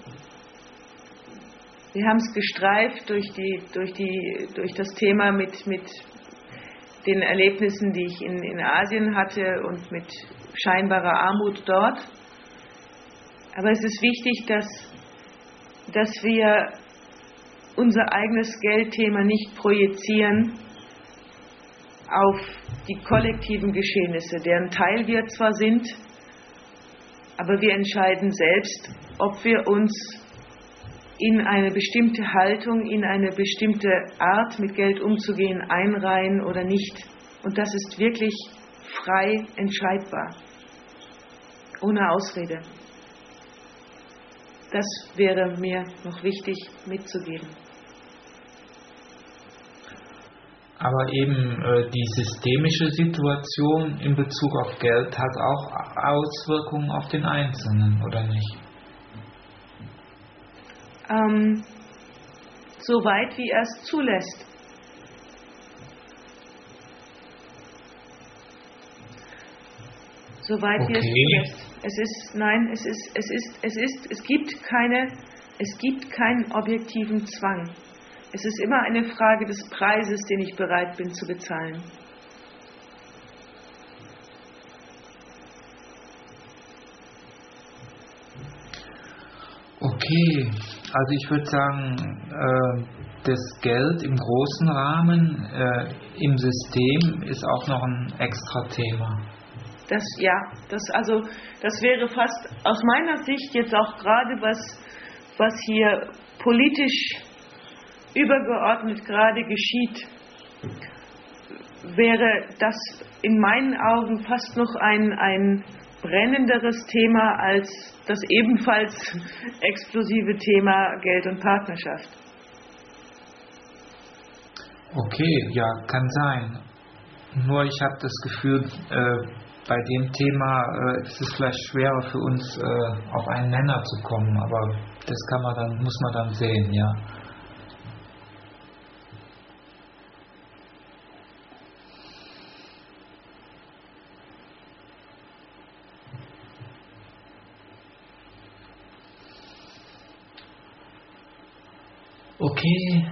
Wir haben es gestreift durch, die, durch, die, durch das Thema mit, mit den Erlebnissen, die ich in, in Asien hatte und mit scheinbarer Armut dort. Aber es ist wichtig, dass, dass wir unser eigenes Geldthema nicht projizieren auf die kollektiven Geschehnisse, deren Teil wir zwar sind, aber wir entscheiden selbst, ob wir uns in eine bestimmte Haltung, in eine bestimmte Art mit Geld umzugehen einreihen oder nicht. Und das ist wirklich frei entscheidbar, ohne Ausrede. Das wäre mir noch wichtig mitzugeben. Aber eben äh, die systemische Situation in Bezug auf Geld hat auch Auswirkungen auf den Einzelnen, oder nicht? Ähm, soweit wie er es zulässt. Soweit okay. wie es zulässt. Es ist, nein, es ist, es ist, es ist, es gibt keine, es gibt keinen objektiven Zwang. Es ist immer eine Frage des Preises, den ich bereit bin zu bezahlen. Okay, also ich würde sagen, äh, das Geld im großen Rahmen äh, im System ist auch noch ein extra Thema. Das, ja, das, also, das wäre fast aus meiner Sicht jetzt auch gerade was, was hier politisch übergeordnet gerade geschieht, wäre das in meinen Augen fast noch ein, ein brennenderes Thema als das ebenfalls explosive Thema Geld und Partnerschaft. Okay, ja, kann sein. Nur ich habe das Gefühl, äh, bei dem Thema äh, ist es vielleicht schwerer für uns, äh, auf einen Nenner zu kommen, aber das kann man dann, muss man dann sehen, ja. Okay.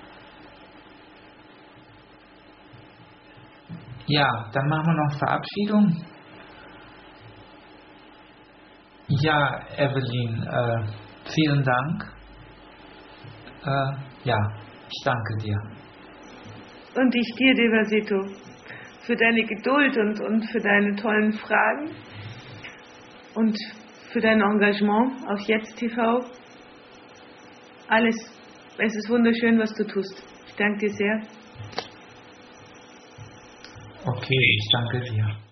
Ja, dann machen wir noch Verabschiedung. Ja, Evelyn, äh, vielen Dank. Äh, ja, ich danke dir. Und ich dir, Devasito, für deine Geduld und, und für deine tollen Fragen und für dein Engagement auf Jetzt T V. Alles, es ist wunderschön, was du tust. Ich danke dir sehr. Okay, ich danke dir.